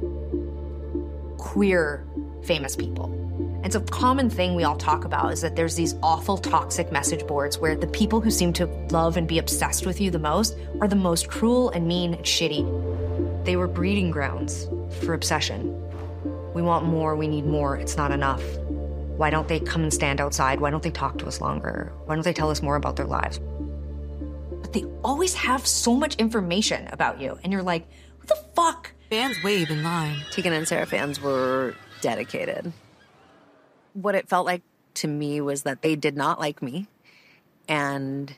queer famous people. It's a common thing we all talk about is that there's these awful toxic message boards where the people who seem to love and be obsessed with you the most are the most cruel and mean and shitty. They were breeding grounds for obsession. We want more, we need more, it's not enough. Why don't they come and stand outside? Why don't they talk to us longer? Why don't they tell us more about their lives? But they always have so much information about you, and you're like, what the fuck? Fans wave in line. Tegan and Sarah fans were dedicated. What it felt like to me was that they did not like me, and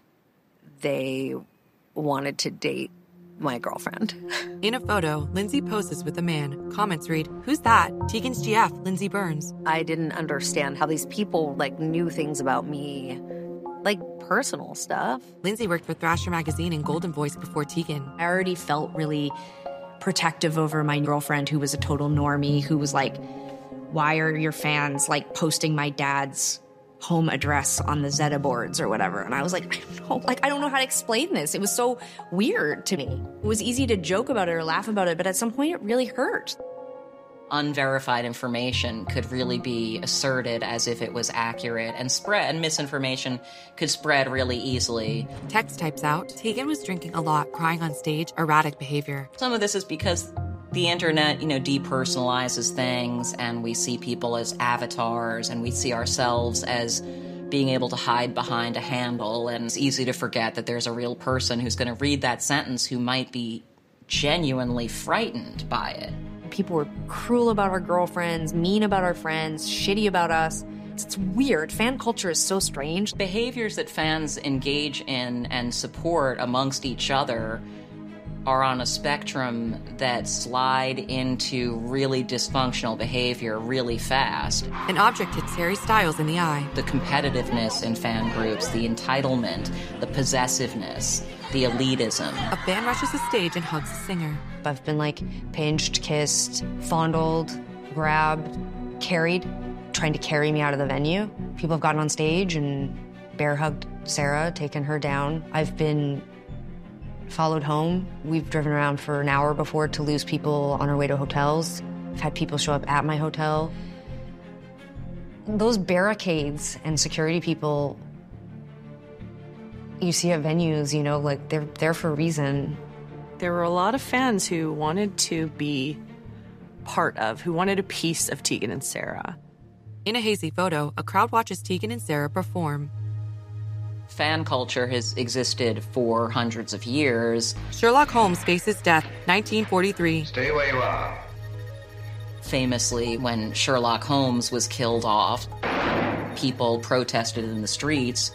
they wanted to date my girlfriend. In a photo, Lindsay poses with a man. Comments read, "Who's that? Tegan's G F, Lindsay Burns." I didn't understand how these people like knew things about me, like personal stuff. Lindsay worked for Thrasher magazine and Golden Voice before Tegan. I already felt really protective over my girlfriend who was a total normie, who was like, why are your fans like posting my dad's home address on the Zeta boards or whatever? And I was like, I don't know, like, I don't know how to explain this. It was so weird to me. It was easy to joke about it or laugh about it, but at some point it really hurt. Unverified information could really be asserted as if it was accurate and spread, and misinformation could spread really easily. Text types out, Tegan was drinking a lot, crying on stage, erratic behavior. Some of this is because the internet, you know, depersonalizes things, and we see people as avatars, and we see ourselves as being able to hide behind a handle, and it's easy to forget that there's a real person who's going to read that sentence who might be genuinely frightened by it. People were cruel about our girlfriends, mean about our friends, shitty about us. It's, it's weird. Fan culture is so strange. Behaviors that fans engage in and support amongst each other are on a spectrum that slide into really dysfunctional behavior really fast. An object hits Harry Styles in the eye. The competitiveness in fan groups, the entitlement, the possessiveness, the elitism. A fan rushes the stage and hugs the singer. I've been like pinched, kissed, fondled, grabbed, carried, trying to carry me out of the venue. People have gotten on stage and bear hugged Sarah, taken her down. I've been followed home. We've driven around for an hour before to lose people on our way to hotels. I've had people show up at my hotel. Those barricades and security people you see at venues, you know, like they're there for a reason. There were a lot of fans who wanted to be part of, who wanted a piece of Tegan and Sara. In a hazy photo, a crowd watches Tegan and Sara perform. Fan culture has existed for hundreds of years. Sherlock Holmes faces death, nineteen forty-three. Stay where you are. Famously, when Sherlock Holmes was killed off, people protested in the streets.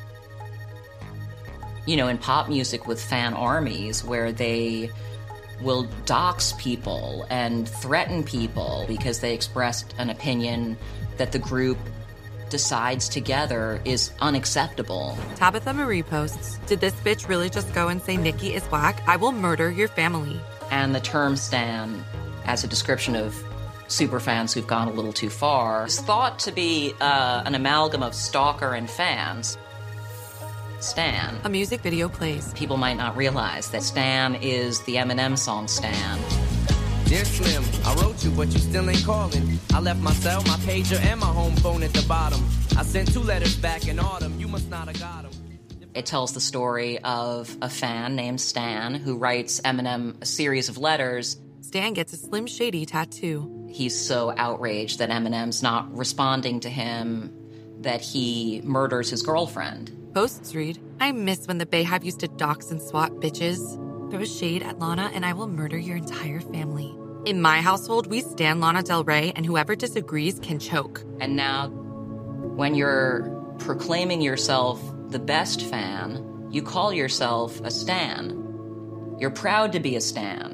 You know, in pop music with fan armies where they will dox people and threaten people because they expressed an opinion that the group decides together is unacceptable. Tabitha Marie posts, "Did this bitch really just go and say Nikki is whack? I will murder your family." And the term stan, as a description of superfans who've gone a little too far, is thought to be uh, an amalgam of stalker and fans. Stan. A music video plays. People might not realize that Stan is the Eminem song Stan. Dear Slim, I wrote you, but you still ain't calling. I left my cell, my pager, and my home phone at the bottom. I sent two letters back in autumn. You must not have got them. It tells the story of a fan named Stan who writes Eminem a series of letters. Stan gets a Slim Shady tattoo. He's so outraged that Eminem's not responding to him that he murders his girlfriend. Posts read, "I miss when the Bayhive used to dox and swat bitches. Throw shade at Lana and I will murder your entire family. In my household, we stan Lana Del Rey, and whoever disagrees can choke." And now, when you're proclaiming yourself the best fan, you call yourself a stan. You're proud to be a stan.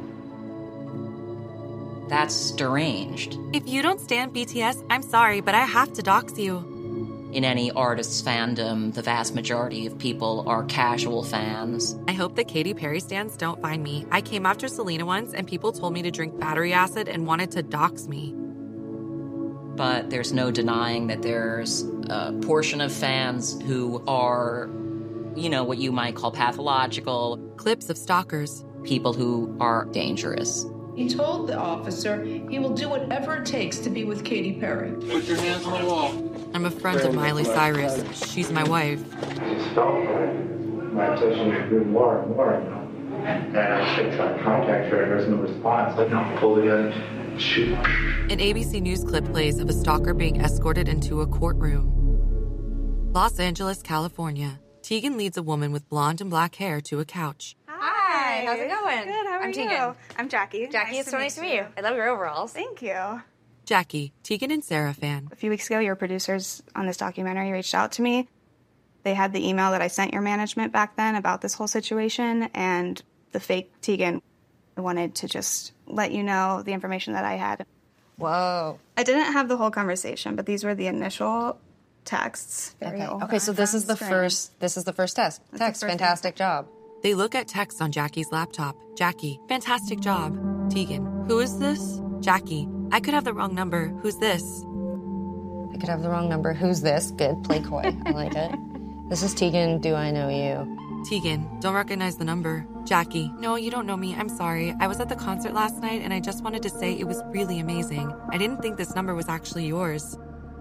That's deranged. If you don't stan B T S, I'm sorry, but I have to dox you. In any artist's fandom, the vast majority of people are casual fans. I hope that Katy Perry stans don't find me. I came after Selena once, and people told me to drink battery acid and wanted to dox me. But there's no denying that there's a portion of fans who are, you know, what you might call pathological. Clips of stalkers. People who are dangerous. He told the officer he will do whatever it takes to be with Katy Perry. Put your hands on the wall. I'm a friend of Miley Cyrus. She's my wife. She stopped my obsession grew more and more, you know. And I kept trying to contact her, and there was no response. Like, no, pull the gun, shoot. An A B C News clip plays of a stalker being escorted into a courtroom. Los Angeles, California. Tegan leads a woman with blonde and black hair to a couch. Hi, how's it going? Good, how are I'm you? Tegan. I'm Jackie. Jackie, Nice it's to so meet nice to meet you. you. I love your overalls. Thank you. Jackie, Tegan and Sara fan. A few weeks ago, your producers on this documentary reached out to me. They had the email that I sent your management back then about this whole situation, and the fake Tegan. I wanted to just let you know the information that I had. Whoa. I didn't have the whole conversation, but these were the initial texts. Very Okay. old Okay, so this is the screen. first this is the first test. That's the Text, first fantastic job. They look at text on Jackie's laptop. Jackie, fantastic job. Tegan, who is this? Jackie, I could have the wrong number. Who's this? I could have the wrong number. Who's this? Good. Play coy. I like it. This is Tegan. Do I know you? Tegan, don't recognize the number. Jackie, no, you don't know me. I'm sorry. I was at the concert last night and I just wanted to say it was really amazing. I didn't think this number was actually yours.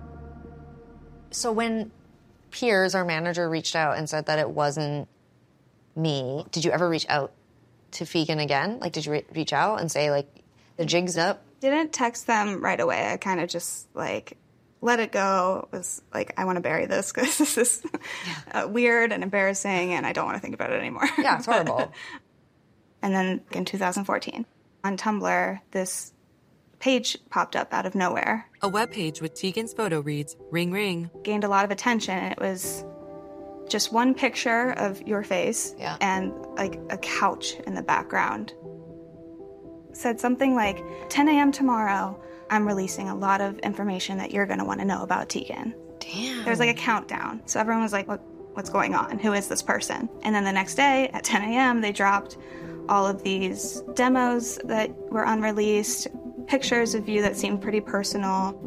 So when Piers, our manager, reached out and said that it wasn't me, did you ever reach out to Fegan again? Like, did you re- reach out and say, like, the jig's up? Didn't text them right away. I kind of just, like, let it go. It was like, I want to bury this because this is uh, weird and embarrassing, and I don't want to think about it anymore. Yeah, it's horrible. And then in two thousand fourteen, on Tumblr, this page popped up out of nowhere. A webpage with Tegan's photo reads, "Ring ring." Gained a lot of attention. It was just one picture of your face yeah. and like a couch in the background. Said something like, ten a.m. tomorrow, I'm releasing a lot of information that you're going to want to know about Tegan. Damn. There was like a countdown. So everyone was like, what, what's going on? Who is this person? And then the next day at ten a.m., they dropped all of these demos that were unreleased, pictures of you that seemed pretty personal.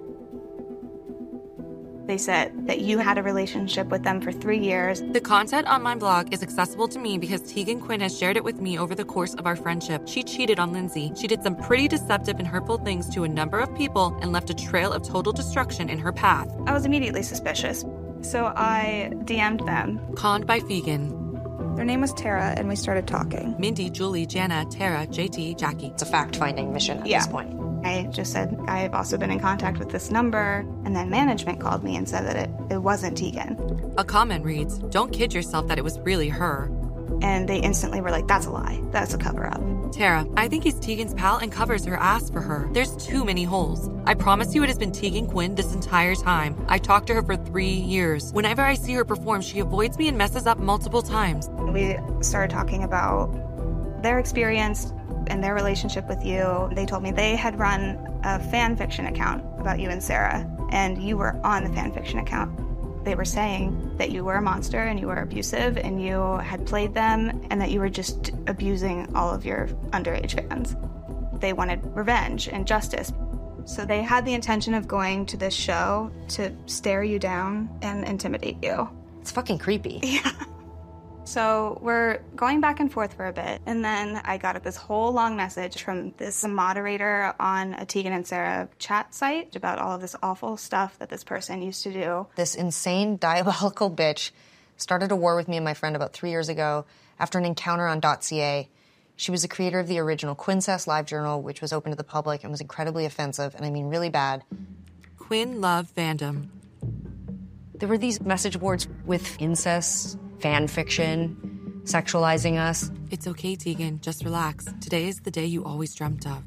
They said that you had a relationship with them for three years. The content on my blog is accessible to me because Tegan Quinn has shared it with me over the course of our friendship. She cheated on Lindsay. She did some pretty deceptive and hurtful things to a number of people and left a trail of total destruction in her path. I was immediately suspicious, so I D M'd them. Conned by Fegan. Their name was Tara, and we started talking. Mindy, Julie, Jana, Tara, J T, Jackie. It's a fact-finding mission at Yeah. this point. I just said, I've also been in contact with this number, and then management called me and said that it, it wasn't Tegan. A comment reads, "Don't kid yourself that it was really her." And they instantly were like, that's a lie. That's a cover-up. Tara, I think he's Tegan's pal and covers her ass for her. There's too many holes. I promise you it has been Tegan Quinn this entire time. I talked to her for three years. Whenever I see her perform, she avoids me and messes up multiple times. We started talking about their experience and their relationship with you. They told me they had run a fan fiction account about you and Sarah, and you were on the fan fiction account. They were saying that you were a monster and you were abusive and you had played them and that you were just abusing all of your underage fans. They wanted revenge and justice. So they had the intention of going to this show to stare you down and intimidate you. It's fucking creepy. Yeah. So we're going back and forth for a bit, and then I got this whole long message from this moderator on a Tegan and Sarah chat site about all of this awful stuff that this person used to do. This insane, diabolical bitch started a war with me and my friend about three years ago after an encounter on .ca. She was the creator of the original Quincest live journal, which was open to the public and was incredibly offensive, and I mean really bad. Quinn love fandom. There were these message boards with incest, fan fiction, sexualizing us. It's okay, Tegan. Just relax. Today is the day you always dreamt of.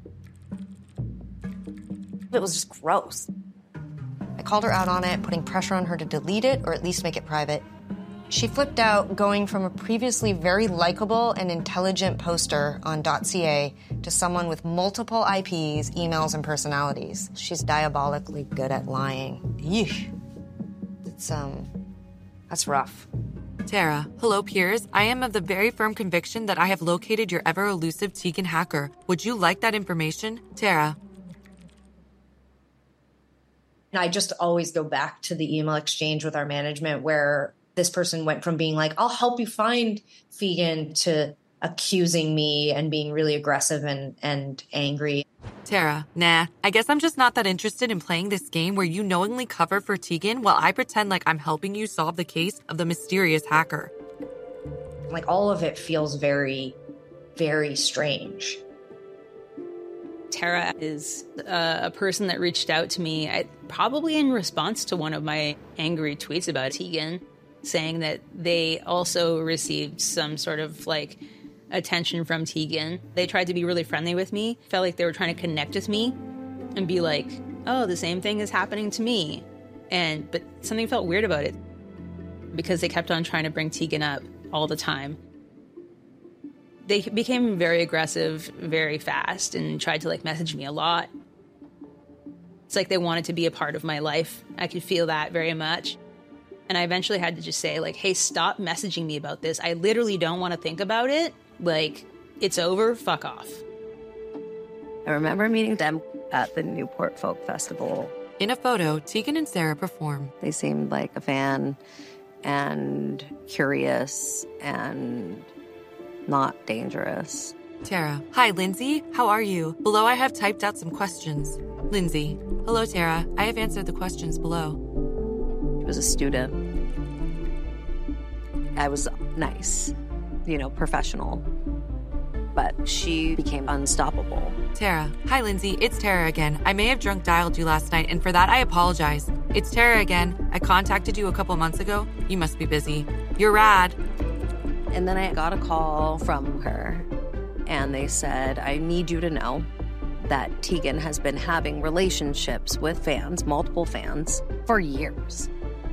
It was just gross. I called her out on it, putting pressure on her to delete it or at least make it private. She flipped out, going from a previously very likable and intelligent poster on .ca to someone with multiple I Ps, emails, and personalities. She's diabolically good at lying. Yeesh. It's, um, that's rough. Tara, hello peers. I am of the very firm conviction that I have located your ever-elusive Tegan hacker. Would you like that information? Tara. And I just always go back to the email exchange with our management where this person went from being like, I'll help you find Fegan, to accusing me and being really aggressive and, and angry. Tara, nah, I guess I'm just not that interested in playing this game where you knowingly cover for Tegan while I pretend like I'm helping you solve the case of the mysterious hacker. Like, all of it feels very, very strange. Tara is uh, a person that reached out to me, I, probably in response to one of my angry tweets about Tegan, saying that they also received some sort of, like, attention from Tegan. They tried to be really friendly with me, felt like they were trying to connect with me and be like, oh, the same thing is happening to me. And but something felt weird about it because they kept on trying to bring Tegan up all the time. They became very aggressive very fast and tried to like message me a lot. It's like they wanted to be a part of my life. I could feel that very much. And I eventually had to just say, like, hey, stop messaging me about this. I literally don't want to think about it. Like, it's over, fuck off. I remember meeting them at the Newport Folk Festival. In a photo, Tegan and Sarah perform. They seemed like a fan and curious and not dangerous. Tara, hi, Lindsay. How are you? Below, I have typed out some questions. Lindsay, hello, Tara. I have answered the questions below. She was a student. I was nice, you know, professional. But she became unstoppable. Tara, hi, Lindsay. It's Tara again. I may have drunk dialed you last night, and for that, I apologize. It's Tara again. I contacted you a couple months ago. You must be busy. You're rad. And then I got a call from her, and they said, I need you to know that Tegan has been having relationships with fans, multiple fans, for years.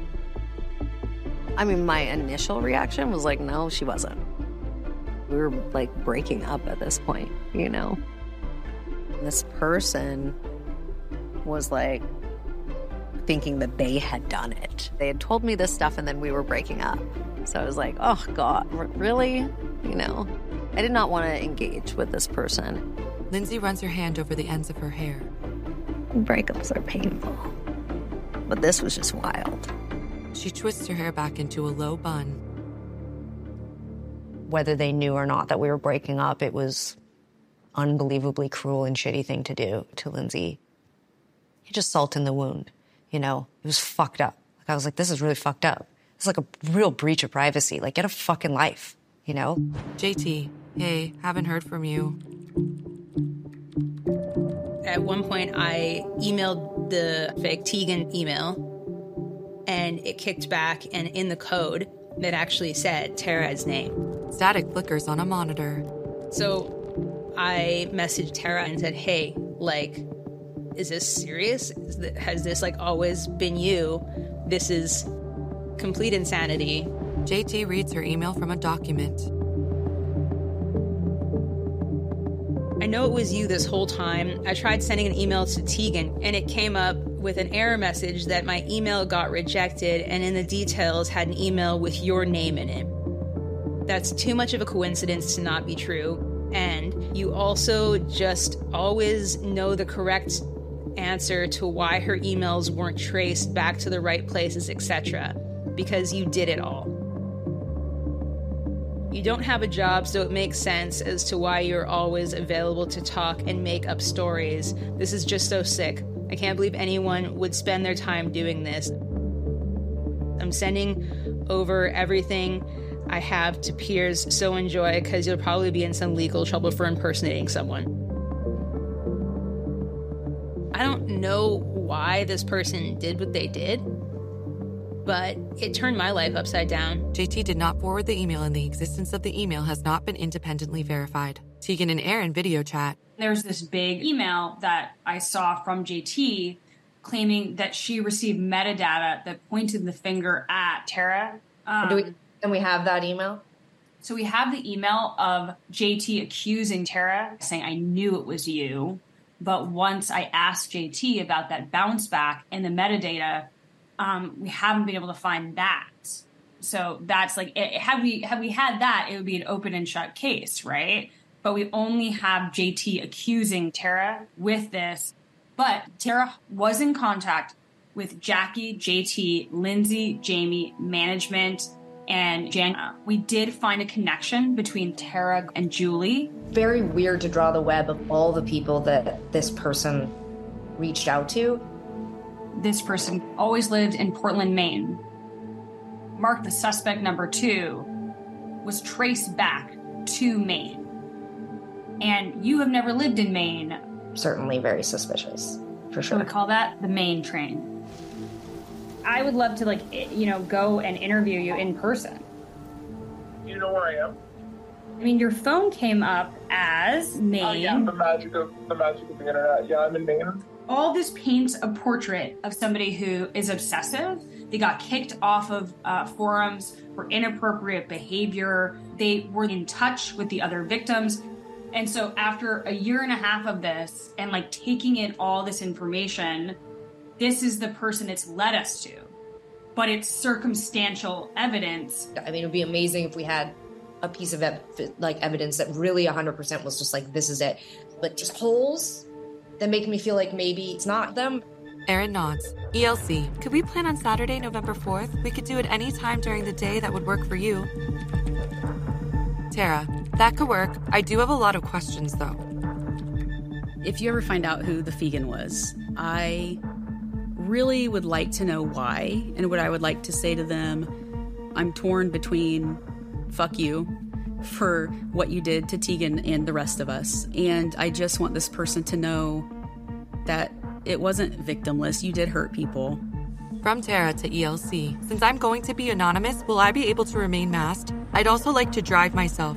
I mean, my initial reaction was like, no, she wasn't. We were like breaking up at this point, you know? This person was like thinking that they had done it. They had told me this stuff and then we were breaking up. So I was like, oh God, r- really? You know, I did not want to engage with this person. Lindsay runs her hand over the ends of her hair. Breakups are painful, but this was just wild. She twists her hair back into a low bun. Whether they knew or not that we were breaking up, it was unbelievably cruel and shitty thing to do to Lindsay. Just salt in the wound, you know? It was fucked up. Like, I was like, this is really fucked up. It's like a real breach of privacy. Like, get a fucking life, you know? J T, hey, haven't heard from you. At one point, I emailed the fake Tegan email, and it kicked back, and in the code, that actually said Tara's name. Static flickers on a monitor. So I messaged Tara and said, hey, like, is this serious? Is th- has this, like, always been you? This is complete insanity. J T reads her email from a document. I know it was you this whole time. I tried sending an email to Tegan, and it came up with an error message that my email got rejected, and in the details had an email with your name in it. That's too much of a coincidence to not be true. And you also just always know the correct answer to why her emails weren't traced back to the right places, et cetera, because you did it all. You don't have a job, so it makes sense as to why you're always available to talk and make up stories. This is just so sick. I can't believe anyone would spend their time doing this. I'm sending over everything I have to Piers, so enjoy, because you'll probably be in some legal trouble for impersonating someone. I don't know why this person did what they did, but it turned my life upside down. J T did not forward the email, and the existence of the email has not been independently verified. Tegan and Aaron video chat. There's this big email that I saw from J T claiming that she received metadata that pointed the finger at Tara. Um, Do we, and we have that email? So we have the email of J T accusing Tara, saying, I knew it was you. But once I asked J T about that bounce back in the metadata, um, we haven't been able to find that. So that's like, it, had we had we had that, it would be an open and shut case, right? But we only have J T accusing Tara with this. But Tara was in contact with Jackie, J T, Lindsay, Jamie, management, and Jan. We did find a connection between Tara and Julie. Very weird to draw the web of all the people that this person reached out to. This person always lived in Portland, Maine. Mark, the suspect number two, was traced back to Maine. And you have never lived in Maine. Certainly very suspicious, for sure. We call that the Maine train. I would love to, like, you know, go and interview you in person. You know where I am? I mean, your phone came up as Maine. Oh, yeah, the magic of the magic of the internet. Yeah, I'm in Maine. All this paints a portrait of somebody who is obsessive. They got kicked off of uh, forums for inappropriate behavior. They were in touch with the other victims. And so after a year and a half of this and like taking in all this information, this is the person it's led us to. But it's circumstantial evidence. I mean, it would be amazing if we had a piece of ev- like evidence that really one hundred percent was just like, this is it. But just holes that make me feel like maybe it's not them. Aaron nods. E L C, could we plan on Saturday, November fourth? We could do it any time during the day that would work for you. Tara, that could work. I do have a lot of questions, though. If you ever find out who the Fegan was, I really would like to know why, and what I would like to say to them. I'm torn between fuck you for what you did to Tegan and the rest of us, and I just want this person to know that it wasn't victimless. You did hurt people. From Tara to E L C, since I'm going to be anonymous, will I be able to remain masked? I'd also like to drive myself.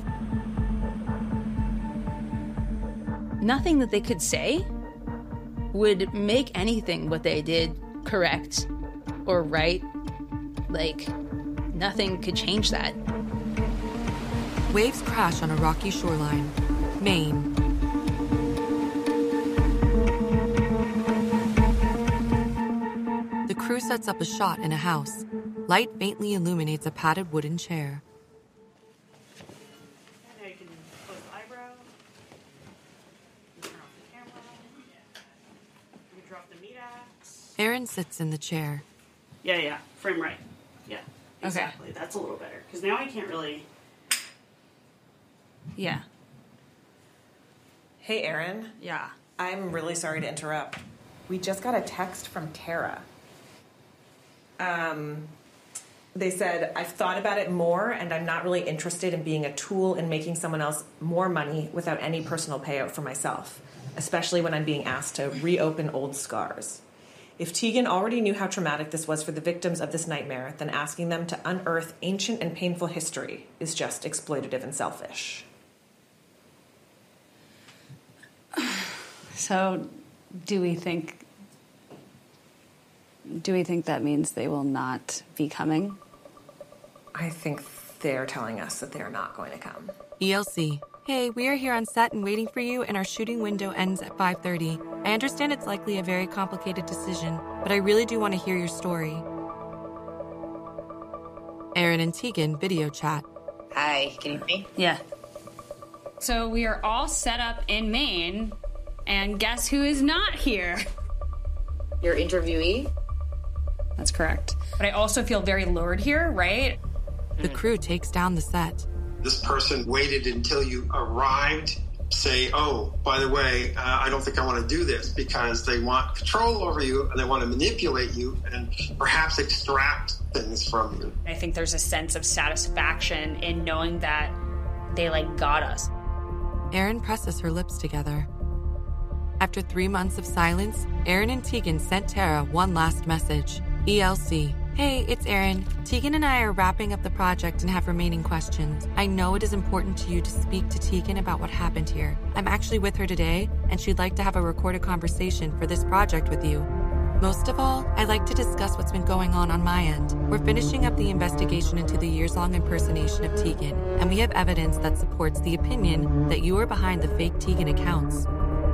Nothing that they could say would make anything what they did correct or right. Like, nothing could change that. Waves crash on a rocky shoreline. Maine. The crew sets up a shot in a house. Light faintly illuminates a padded wooden chair. Now you can close the eyebrow. You turn off the camera. You can drop the meat axe. Aaron sits in the chair. Yeah, yeah. Frame right. Yeah, exactly. Okay. That's a little better. Because now I can't really... Yeah. Hey, Aaron. Yeah. I'm really sorry to interrupt. We just got a text from Tara. Um, They said, I've thought about it more, and I'm not really interested in being a tool in making someone else more money without any personal payout for myself, especially when I'm being asked to reopen old scars. If Tegan already knew how traumatic this was for the victims of this nightmare, then asking them to unearth ancient and painful history is just exploitative and selfish. So, do we think... Do we think that means they will not be coming? I think they're telling us that they're not going to come. E L C. Hey, we are here on set and waiting for you, and our shooting window ends at five thirty. I understand it's likely a very complicated decision, but I really do want to hear your story. Erin and Tegan video chat. Hi, can you hear me? Yeah. So we are all set up in Maine, and guess who is not here? Your interviewee? That's correct. But I also feel very lured here, right? The crew takes down the set. This person waited until you arrived, say, oh, by the way, uh, I don't think I want to do this, because they want control over you and they want to manipulate you and perhaps extract things from you. I think there's a sense of satisfaction in knowing that they, like, got us. Erin presses her lips together. After three months of silence, Erin and Tegan sent Tara one last message. E L C. Hey, it's Erin. Tegan and I are wrapping up the project and have remaining questions. I know it is important to you to speak to Tegan about what happened here. I'm actually with her today, and she'd like to have a recorded conversation for this project with you. Most of all, I'd like to discuss what's been going on on my end. We're finishing up the investigation into the years-long impersonation of Tegan, and we have evidence that supports the opinion that you are behind the fake Tegan accounts.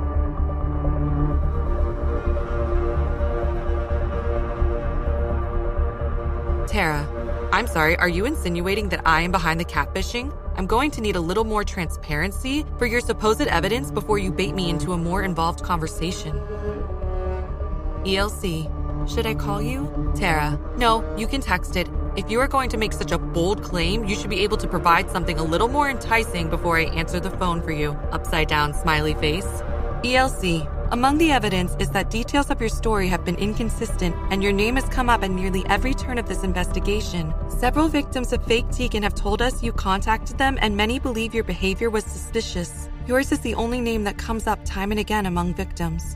Tara, I'm sorry, are you insinuating that I am behind the catfishing? I'm going to need a little more transparency for your supposed evidence before you bait me into a more involved conversation. E L C, should I call you? Tara, no, you can text it. If you are going to make such a bold claim, you should be able to provide something a little more enticing before I answer the phone for you. Upside down smiley face. E L C, among the evidence is that details of your story have been inconsistent, and your name has come up at nearly every turn of this investigation. Several victims of fake Tegan have told us you contacted them, and many believe your behavior was suspicious. Yours is the only name that comes up time and again among victims.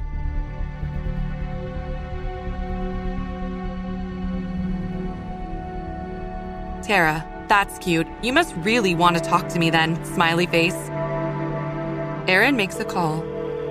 Tara, that's cute. You must really want to talk to me then, smiley face. Erin makes a call.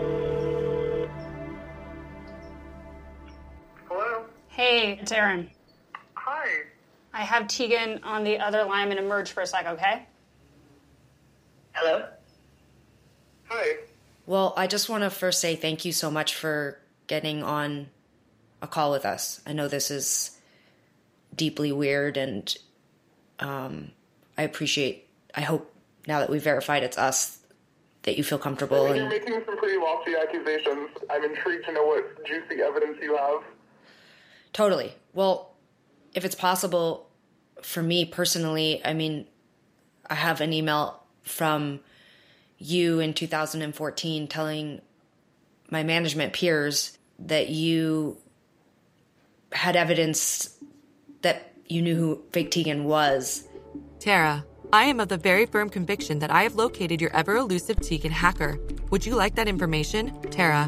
Hey, it's Erin. Hi. I have Tegan on the other line. I'm going to merge for a sec, okay? Hello? Hi. Well, I just want to first say thank you so much for getting on a call with us. I know this is deeply weird, and um, I appreciate, I hope now that we've verified it's us, that you feel comfortable. I mean, and you're making some pretty lofty accusations. I'm intrigued to know what juicy evidence you have. Totally. Well, if it's possible for me personally, I mean, I have an email from you in two thousand fourteen telling my management peers that you had evidence that you knew who fake Tegan was. Tara, I am of the very firm conviction that I have located your ever-elusive Tegan hacker. Would you like that information? Tara.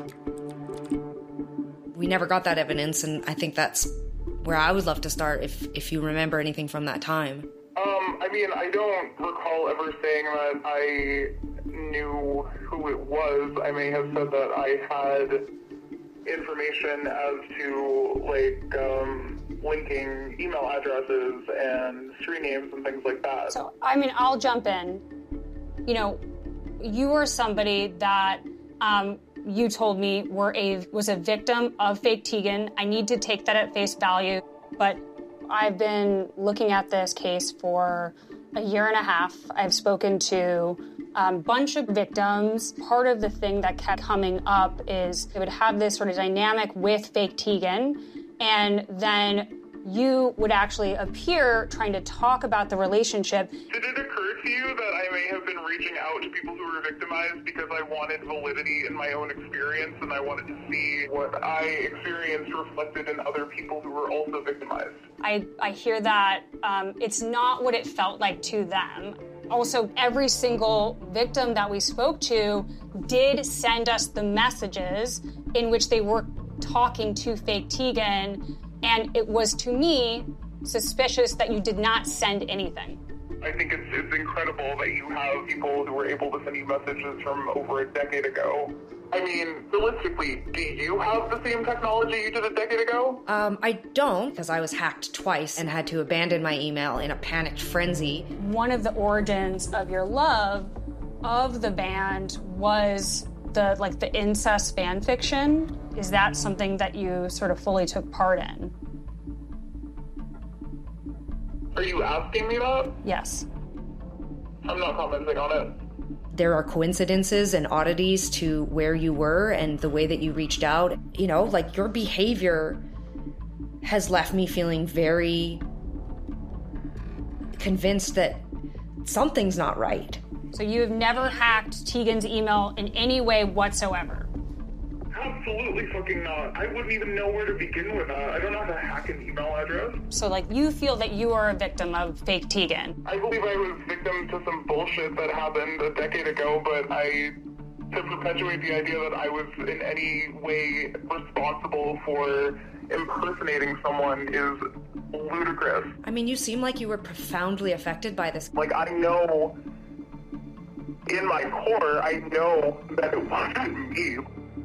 We never got that evidence, and I think that's where I would love to start if, if you remember anything from that time. Um, I mean, I don't recall ever saying that I knew who it was. I may have said that I had information as to, like, um, linking email addresses and street names and things like that. So, I mean, I'll jump in. You know, you are somebody that um, you told me were a was a victim of fake Tegan. I need to take that at face value, but I've been looking at this case for a year and a half. I've spoken to a bunch of victims. Part of the thing that kept coming up is it would have this sort of dynamic with fake Tegan, and then you would actually appear trying to talk about the relationship. Did it occur with you that I may have been reaching out to people who were victimized because I wanted validity in my own experience, and I wanted to see what I experienced reflected in other people who were also victimized. I, I hear that um, it's not what it felt like to them. Also, every single victim that we spoke to did send us the messages in which they were talking to fake Tegan, and it was, to me, suspicious that you did not send anything. I think it's, it's incredible that you have people who were able to send you messages from over a decade ago. I mean, realistically, do you have the same technology you did a decade ago? Um, I don't, because I was hacked twice and had to abandon my email in a panicked frenzy. One of the origins of your love of the band was the like the incest fan fiction. Is that something that you sort of fully took part in? Are you asking me that? Yes. I'm not commenting on it. There are coincidences and oddities to where you were and the way that you reached out. You know, like your behavior has left me feeling very convinced that something's not right. So you have never hacked Tegan's email in any way whatsoever? Absolutely fucking not. I wouldn't even know where to begin with that. I don't know how to hack an email address. So, like, you feel that you are a victim of fake Tegan? I believe I was victim to some bullshit that happened a decade ago, but I, to perpetuate the idea that I was in any way responsible for impersonating someone is ludicrous. I mean, you seem like you were profoundly affected by this. Like, I know, in my core, I know that it wasn't me.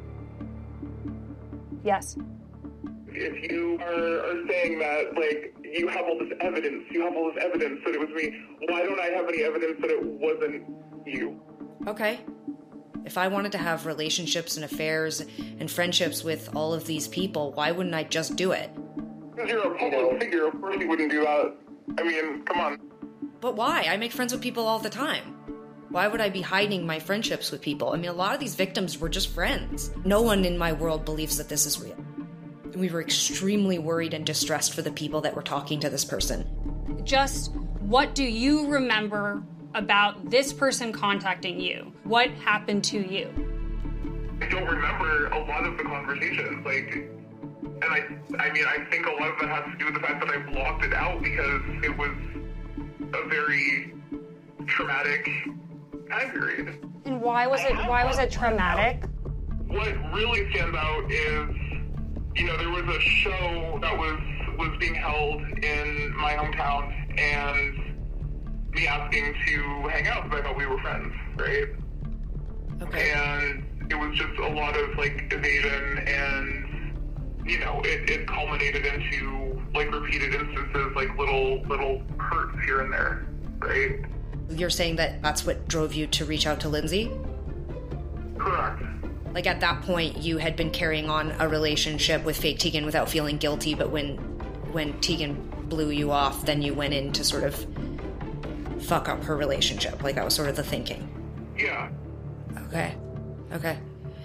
Yes. If you are, are saying that, like, you have all this evidence, you have all this evidence that it was me, why don't I have any evidence that it wasn't you? Okay. If I wanted to have relationships and affairs and friendships with all of these people, why wouldn't I just do it? Because you're a public figure, of course you wouldn't do that. I mean, come on. But why? I make friends with people all the time. Why would I be hiding my friendships with people? I mean, a lot of these victims were just friends. No one in my world believes that this is real. We were extremely worried and distressed for the people that were talking to this person. Just what do you remember about this person contacting you? What happened to you? I don't remember a lot of the conversations, like, and I, I mean, I think a lot of that has to do with the fact that I blocked it out because it was a very traumatic time period. And why was it, why was it traumatic? What really stands out is, you know, there was a show that was, was being held in my hometown and me asking to hang out because I thought we were friends, right? Okay. And it was just a lot of, like, evasion and, you know, it, it culminated into, like, repeated instances, like little, little hurts here and there, right? You're saying that that's what drove you to reach out to Lindsay? Correct. Like, at that point, you had been carrying on a relationship with fake Tegan without feeling guilty, but when when Tegan blew you off, then you went in to sort of fuck up her relationship. Like, that was sort of the thinking. Yeah. Okay. Okay.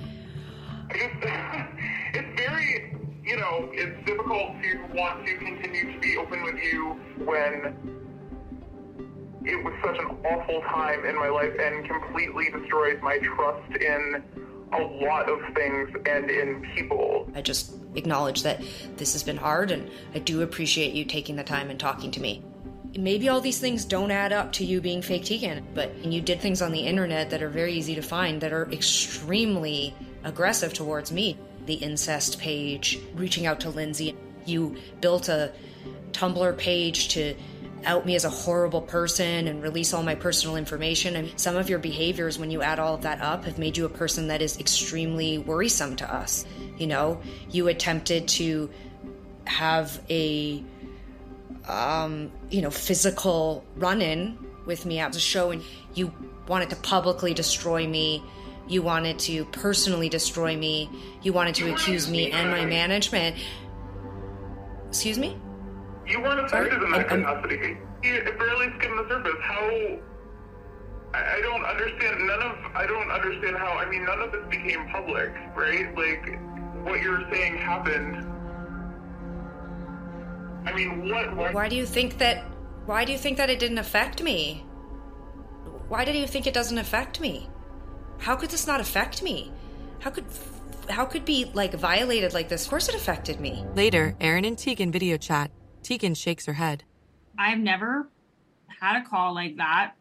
I just, it's very, you know, it's difficult to want to continue to be open with you when it was such an awful time in my life and completely destroyed my trust in a lot of things and in people. I just acknowledge that this has been hard, and I do appreciate you taking the time and talking to me. Maybe all these things don't add up to you being fake Tegan, but you did things on the internet that are very easy to find that are extremely aggressive towards me. The incest page, reaching out to Lindsay. You built a Tumblr page to out me as a horrible person and release all my personal information. And some of your behaviors, when you add all of that up, have made you a person that is extremely worrisome to us. You know, you attempted to have a, um, you know, physical run-in with me at the show, and you wanted to publicly destroy me. You wanted to personally destroy me. You wanted to accuse me and my management. Excuse me? You weren't affected in that capacity. It barely skimmed the surface. How... I, I don't understand, none of... I don't understand how... I mean, none of this became public, right? Like, what you're saying happened. I mean, what... what why do you think that... Why do you think that it didn't affect me? Why do you think it doesn't affect me? How could this not affect me? How could how could be like violated like this? Of course it affected me. Later, Erin and Tegan video chat. Tegan shakes her head. I've never had a call like that.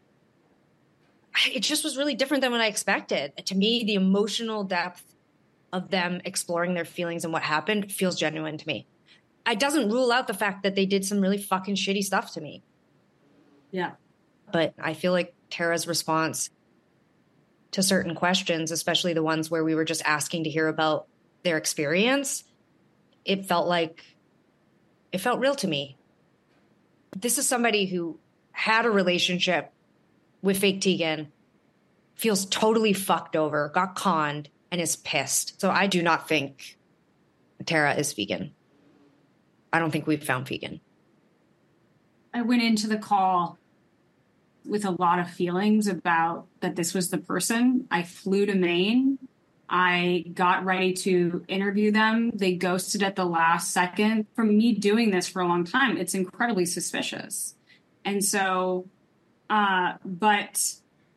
It just was really different than what I expected. To me, the emotional depth of them exploring their feelings and what happened feels genuine to me. It doesn't rule out the fact that they did some really fucking shitty stuff to me. Yeah. But I feel like Tara's response to certain questions, especially the ones where we were just asking to hear about their experience, it felt like, it felt real to me. This is somebody who had a relationship with fake Tegan, feels totally fucked over, got conned, and is pissed. So I do not think Tara is vegan. I don't think we've found vegan. I went into the call with a lot of feelings about that this was the person. I flew to Maine. I got ready to interview them. They ghosted at the last second. From me doing this for a long time, it's incredibly suspicious. And so, uh, but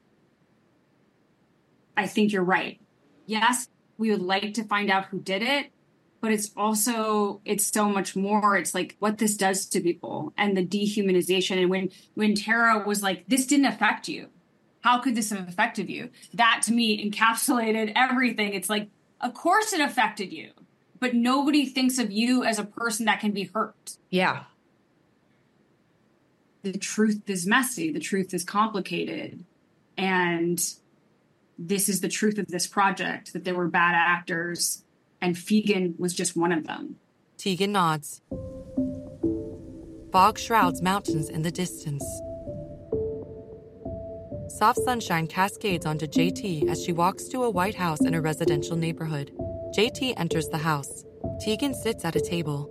I think you're right. Yes, we would like to find out who did it, but it's also, it's so much more. It's like what this does to people and the dehumanization. And when, when Tara was like, this didn't affect you. How could this have affected you? That to me encapsulated everything. It's like, of course it affected you, but nobody thinks of you as a person that can be hurt. Yeah. The truth is messy. The truth is complicated. And this is the truth of this project, that there were bad actors, and Fegan was just one of them. Tegan nods. Fog shrouds mountains in the distance. Soft sunshine cascades onto J T as she walks to a white house in a residential neighborhood. J T enters the house. Tegan sits at a table.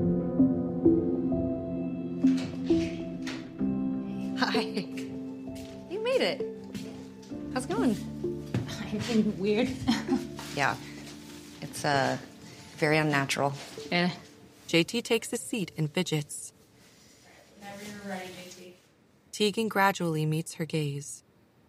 Hi. You made it. How's it going? Anything weird? Yeah. It's uh, very unnatural. Yeah. J T takes a seat and fidgets. Whenever you're ready, J T. Tegan gradually meets her gaze.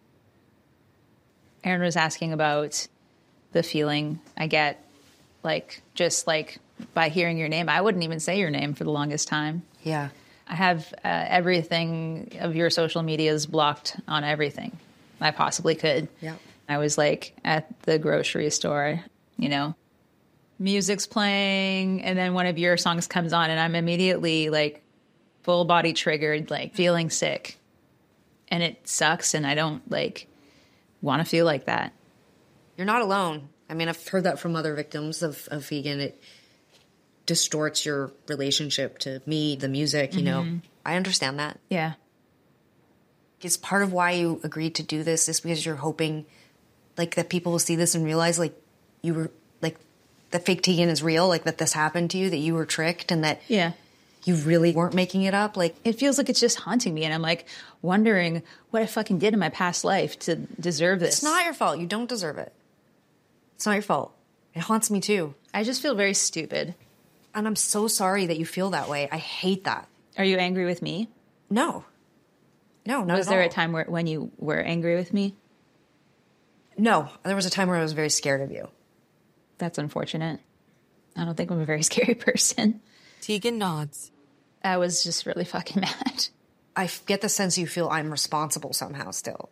Erin was asking about the feeling I get, like, just like by hearing your name. I wouldn't even say your name for the longest time. Yeah. I have uh, everything of your social medias blocked on everything I possibly could. Yeah. I was like at the grocery store, you know, music's playing, and then one of your songs comes on, and I'm immediately like full body triggered, like feeling sick. And it sucks, and I don't like want to feel like that. You're not alone. I mean, I've heard that from other victims of, of vegan. It distorts your relationship to me, the music, you Mm-hmm. know. I understand that. Yeah. Is part of why you agreed to do this is because you're hoping, like, that people will see this and realize, like, you were, like, that fake Tegan is real, like, that this happened to you, that you were tricked, and that yeah. you really weren't making it up? Like, it feels like it's just haunting me, and I'm, like, wondering what I fucking did in my past life to deserve this. It's not your fault. You don't deserve it. It's not your fault. It haunts me, too. I just feel very stupid. And I'm so sorry that you feel that way. I hate that. Are you angry with me? No. No, not Was at there all. a time where when you were angry with me? No. There was a time where I was very scared of you. That's unfortunate. I don't think I'm a very scary person. Tegan nods. I was just really fucking mad. I get the sense you feel I'm responsible somehow still.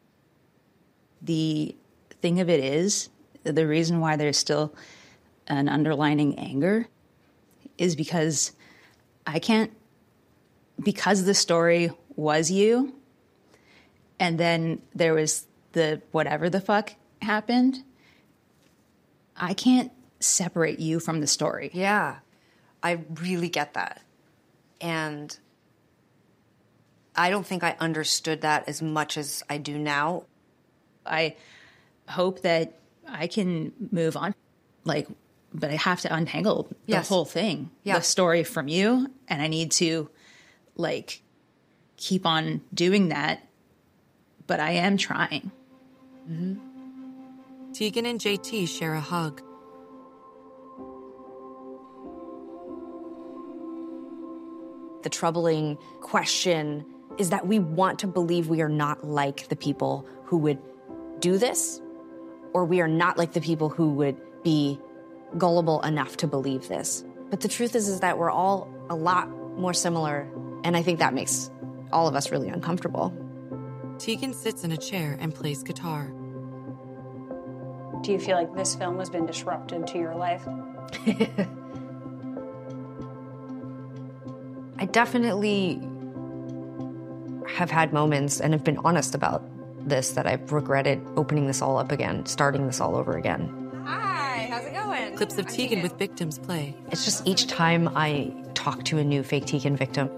The thing of it is, the reason why there's still an underlining anger is because I can't, because the story was you, and then there was the whatever the fuck happened, I can't separate you from the story. Yeah, I really get that. And I don't think I understood that as much as I do now. I hope that I can move on, like, but I have to untangle the Yes. whole thing, Yeah. the story from you, and I need to, like, keep on doing that, but I am trying. Mm-hmm. Tegan and J T share a hug. The troubling question is that we want to believe we are not like the people who would do this, or we are not like the people who would be gullible enough to believe this. But the truth is, is that we're all a lot more similar, and I think that makes all of us really uncomfortable. Tegan sits in a chair and plays guitar. Do you feel like this film has been disruptive to your life? I definitely have had moments and have been honest about this that I've regretted opening this all up again, starting this all over again. Hi, how's it going? Clips of Tegan with victims play. It's just each time I talk to a new fake Tegan victim,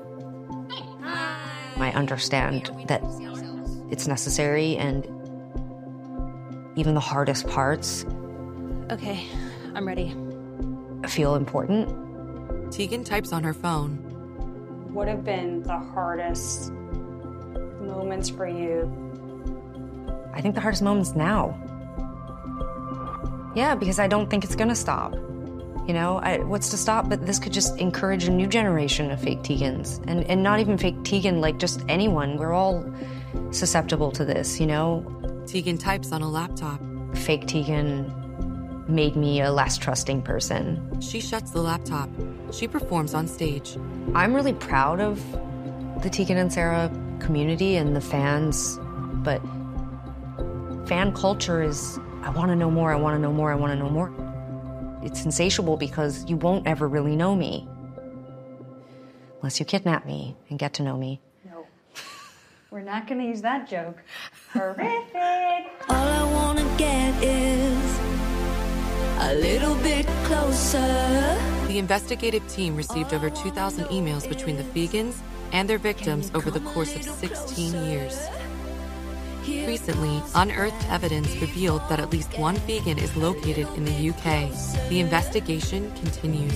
I understand that it's necessary, and even the hardest parts Okay, I'm ready. feel important. Tegan types on her phone. What have been the hardest moments for you? I think the hardest moment's now. Yeah, because I don't think it's gonna stop. You know, I, what's to stop? But this could just encourage a new generation of fake Tegans. And, and not even fake Tegan, like just anyone. We're all susceptible to this, you know? Tegan types on a laptop. Fake Tegan made me a less trusting person. She shuts the laptop. She performs on stage. I'm really proud of the Tegan and Sara community and the fans, but fan culture is, I want to know more, I want to know more, I want to know more. It's insatiable because you won't ever really know me unless you kidnap me and get to know me. No. We're not going to use that joke. Horrific. All I want to get is a little bit closer. The investigative team received over two thousand emails between the Fegans and their victims over the course of sixteen years. Recently, unearthed evidence revealed that at least one Fegan is located in the U K. The investigation continues.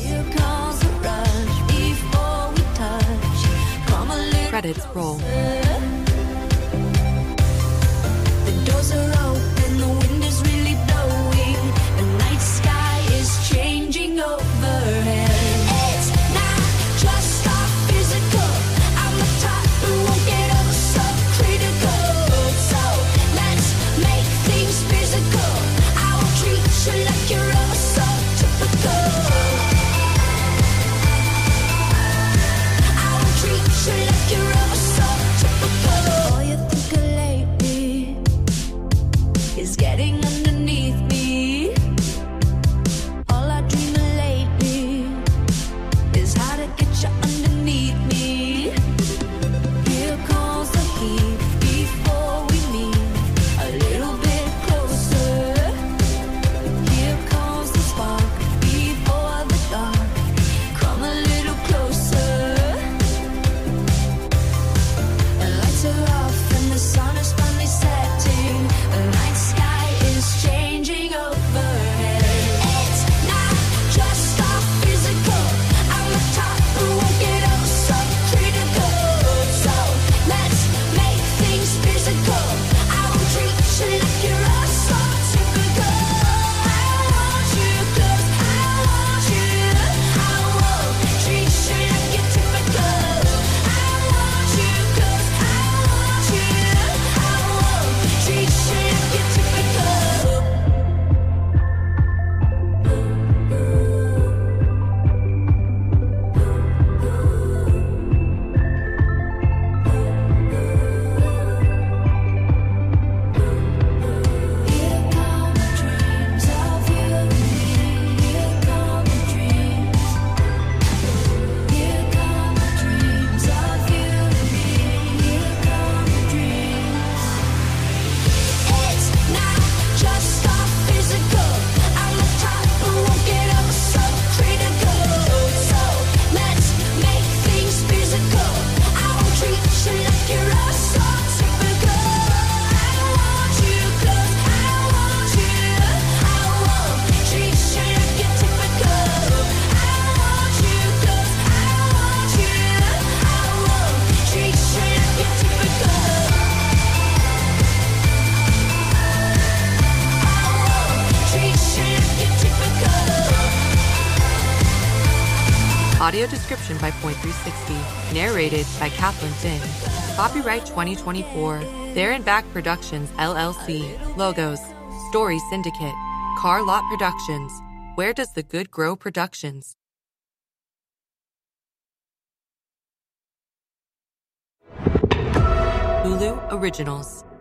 Credits roll. The doors are open, the wind is really blowing, the night sky is changing overhead. It's not just our physical, I'm the type who won't get ever so critical. So let's make things physical, I will treat you like you're ever so typical. I will treat you like you're ever so typical. Audio description by Point three sixty. Narrated by Kathleen Finn. Copyright twenty twenty-four. There and Back Productions, L L C. Logos. Story Syndicate. Car Lot Productions. Where Does the Good Grow Productions. Hulu Originals.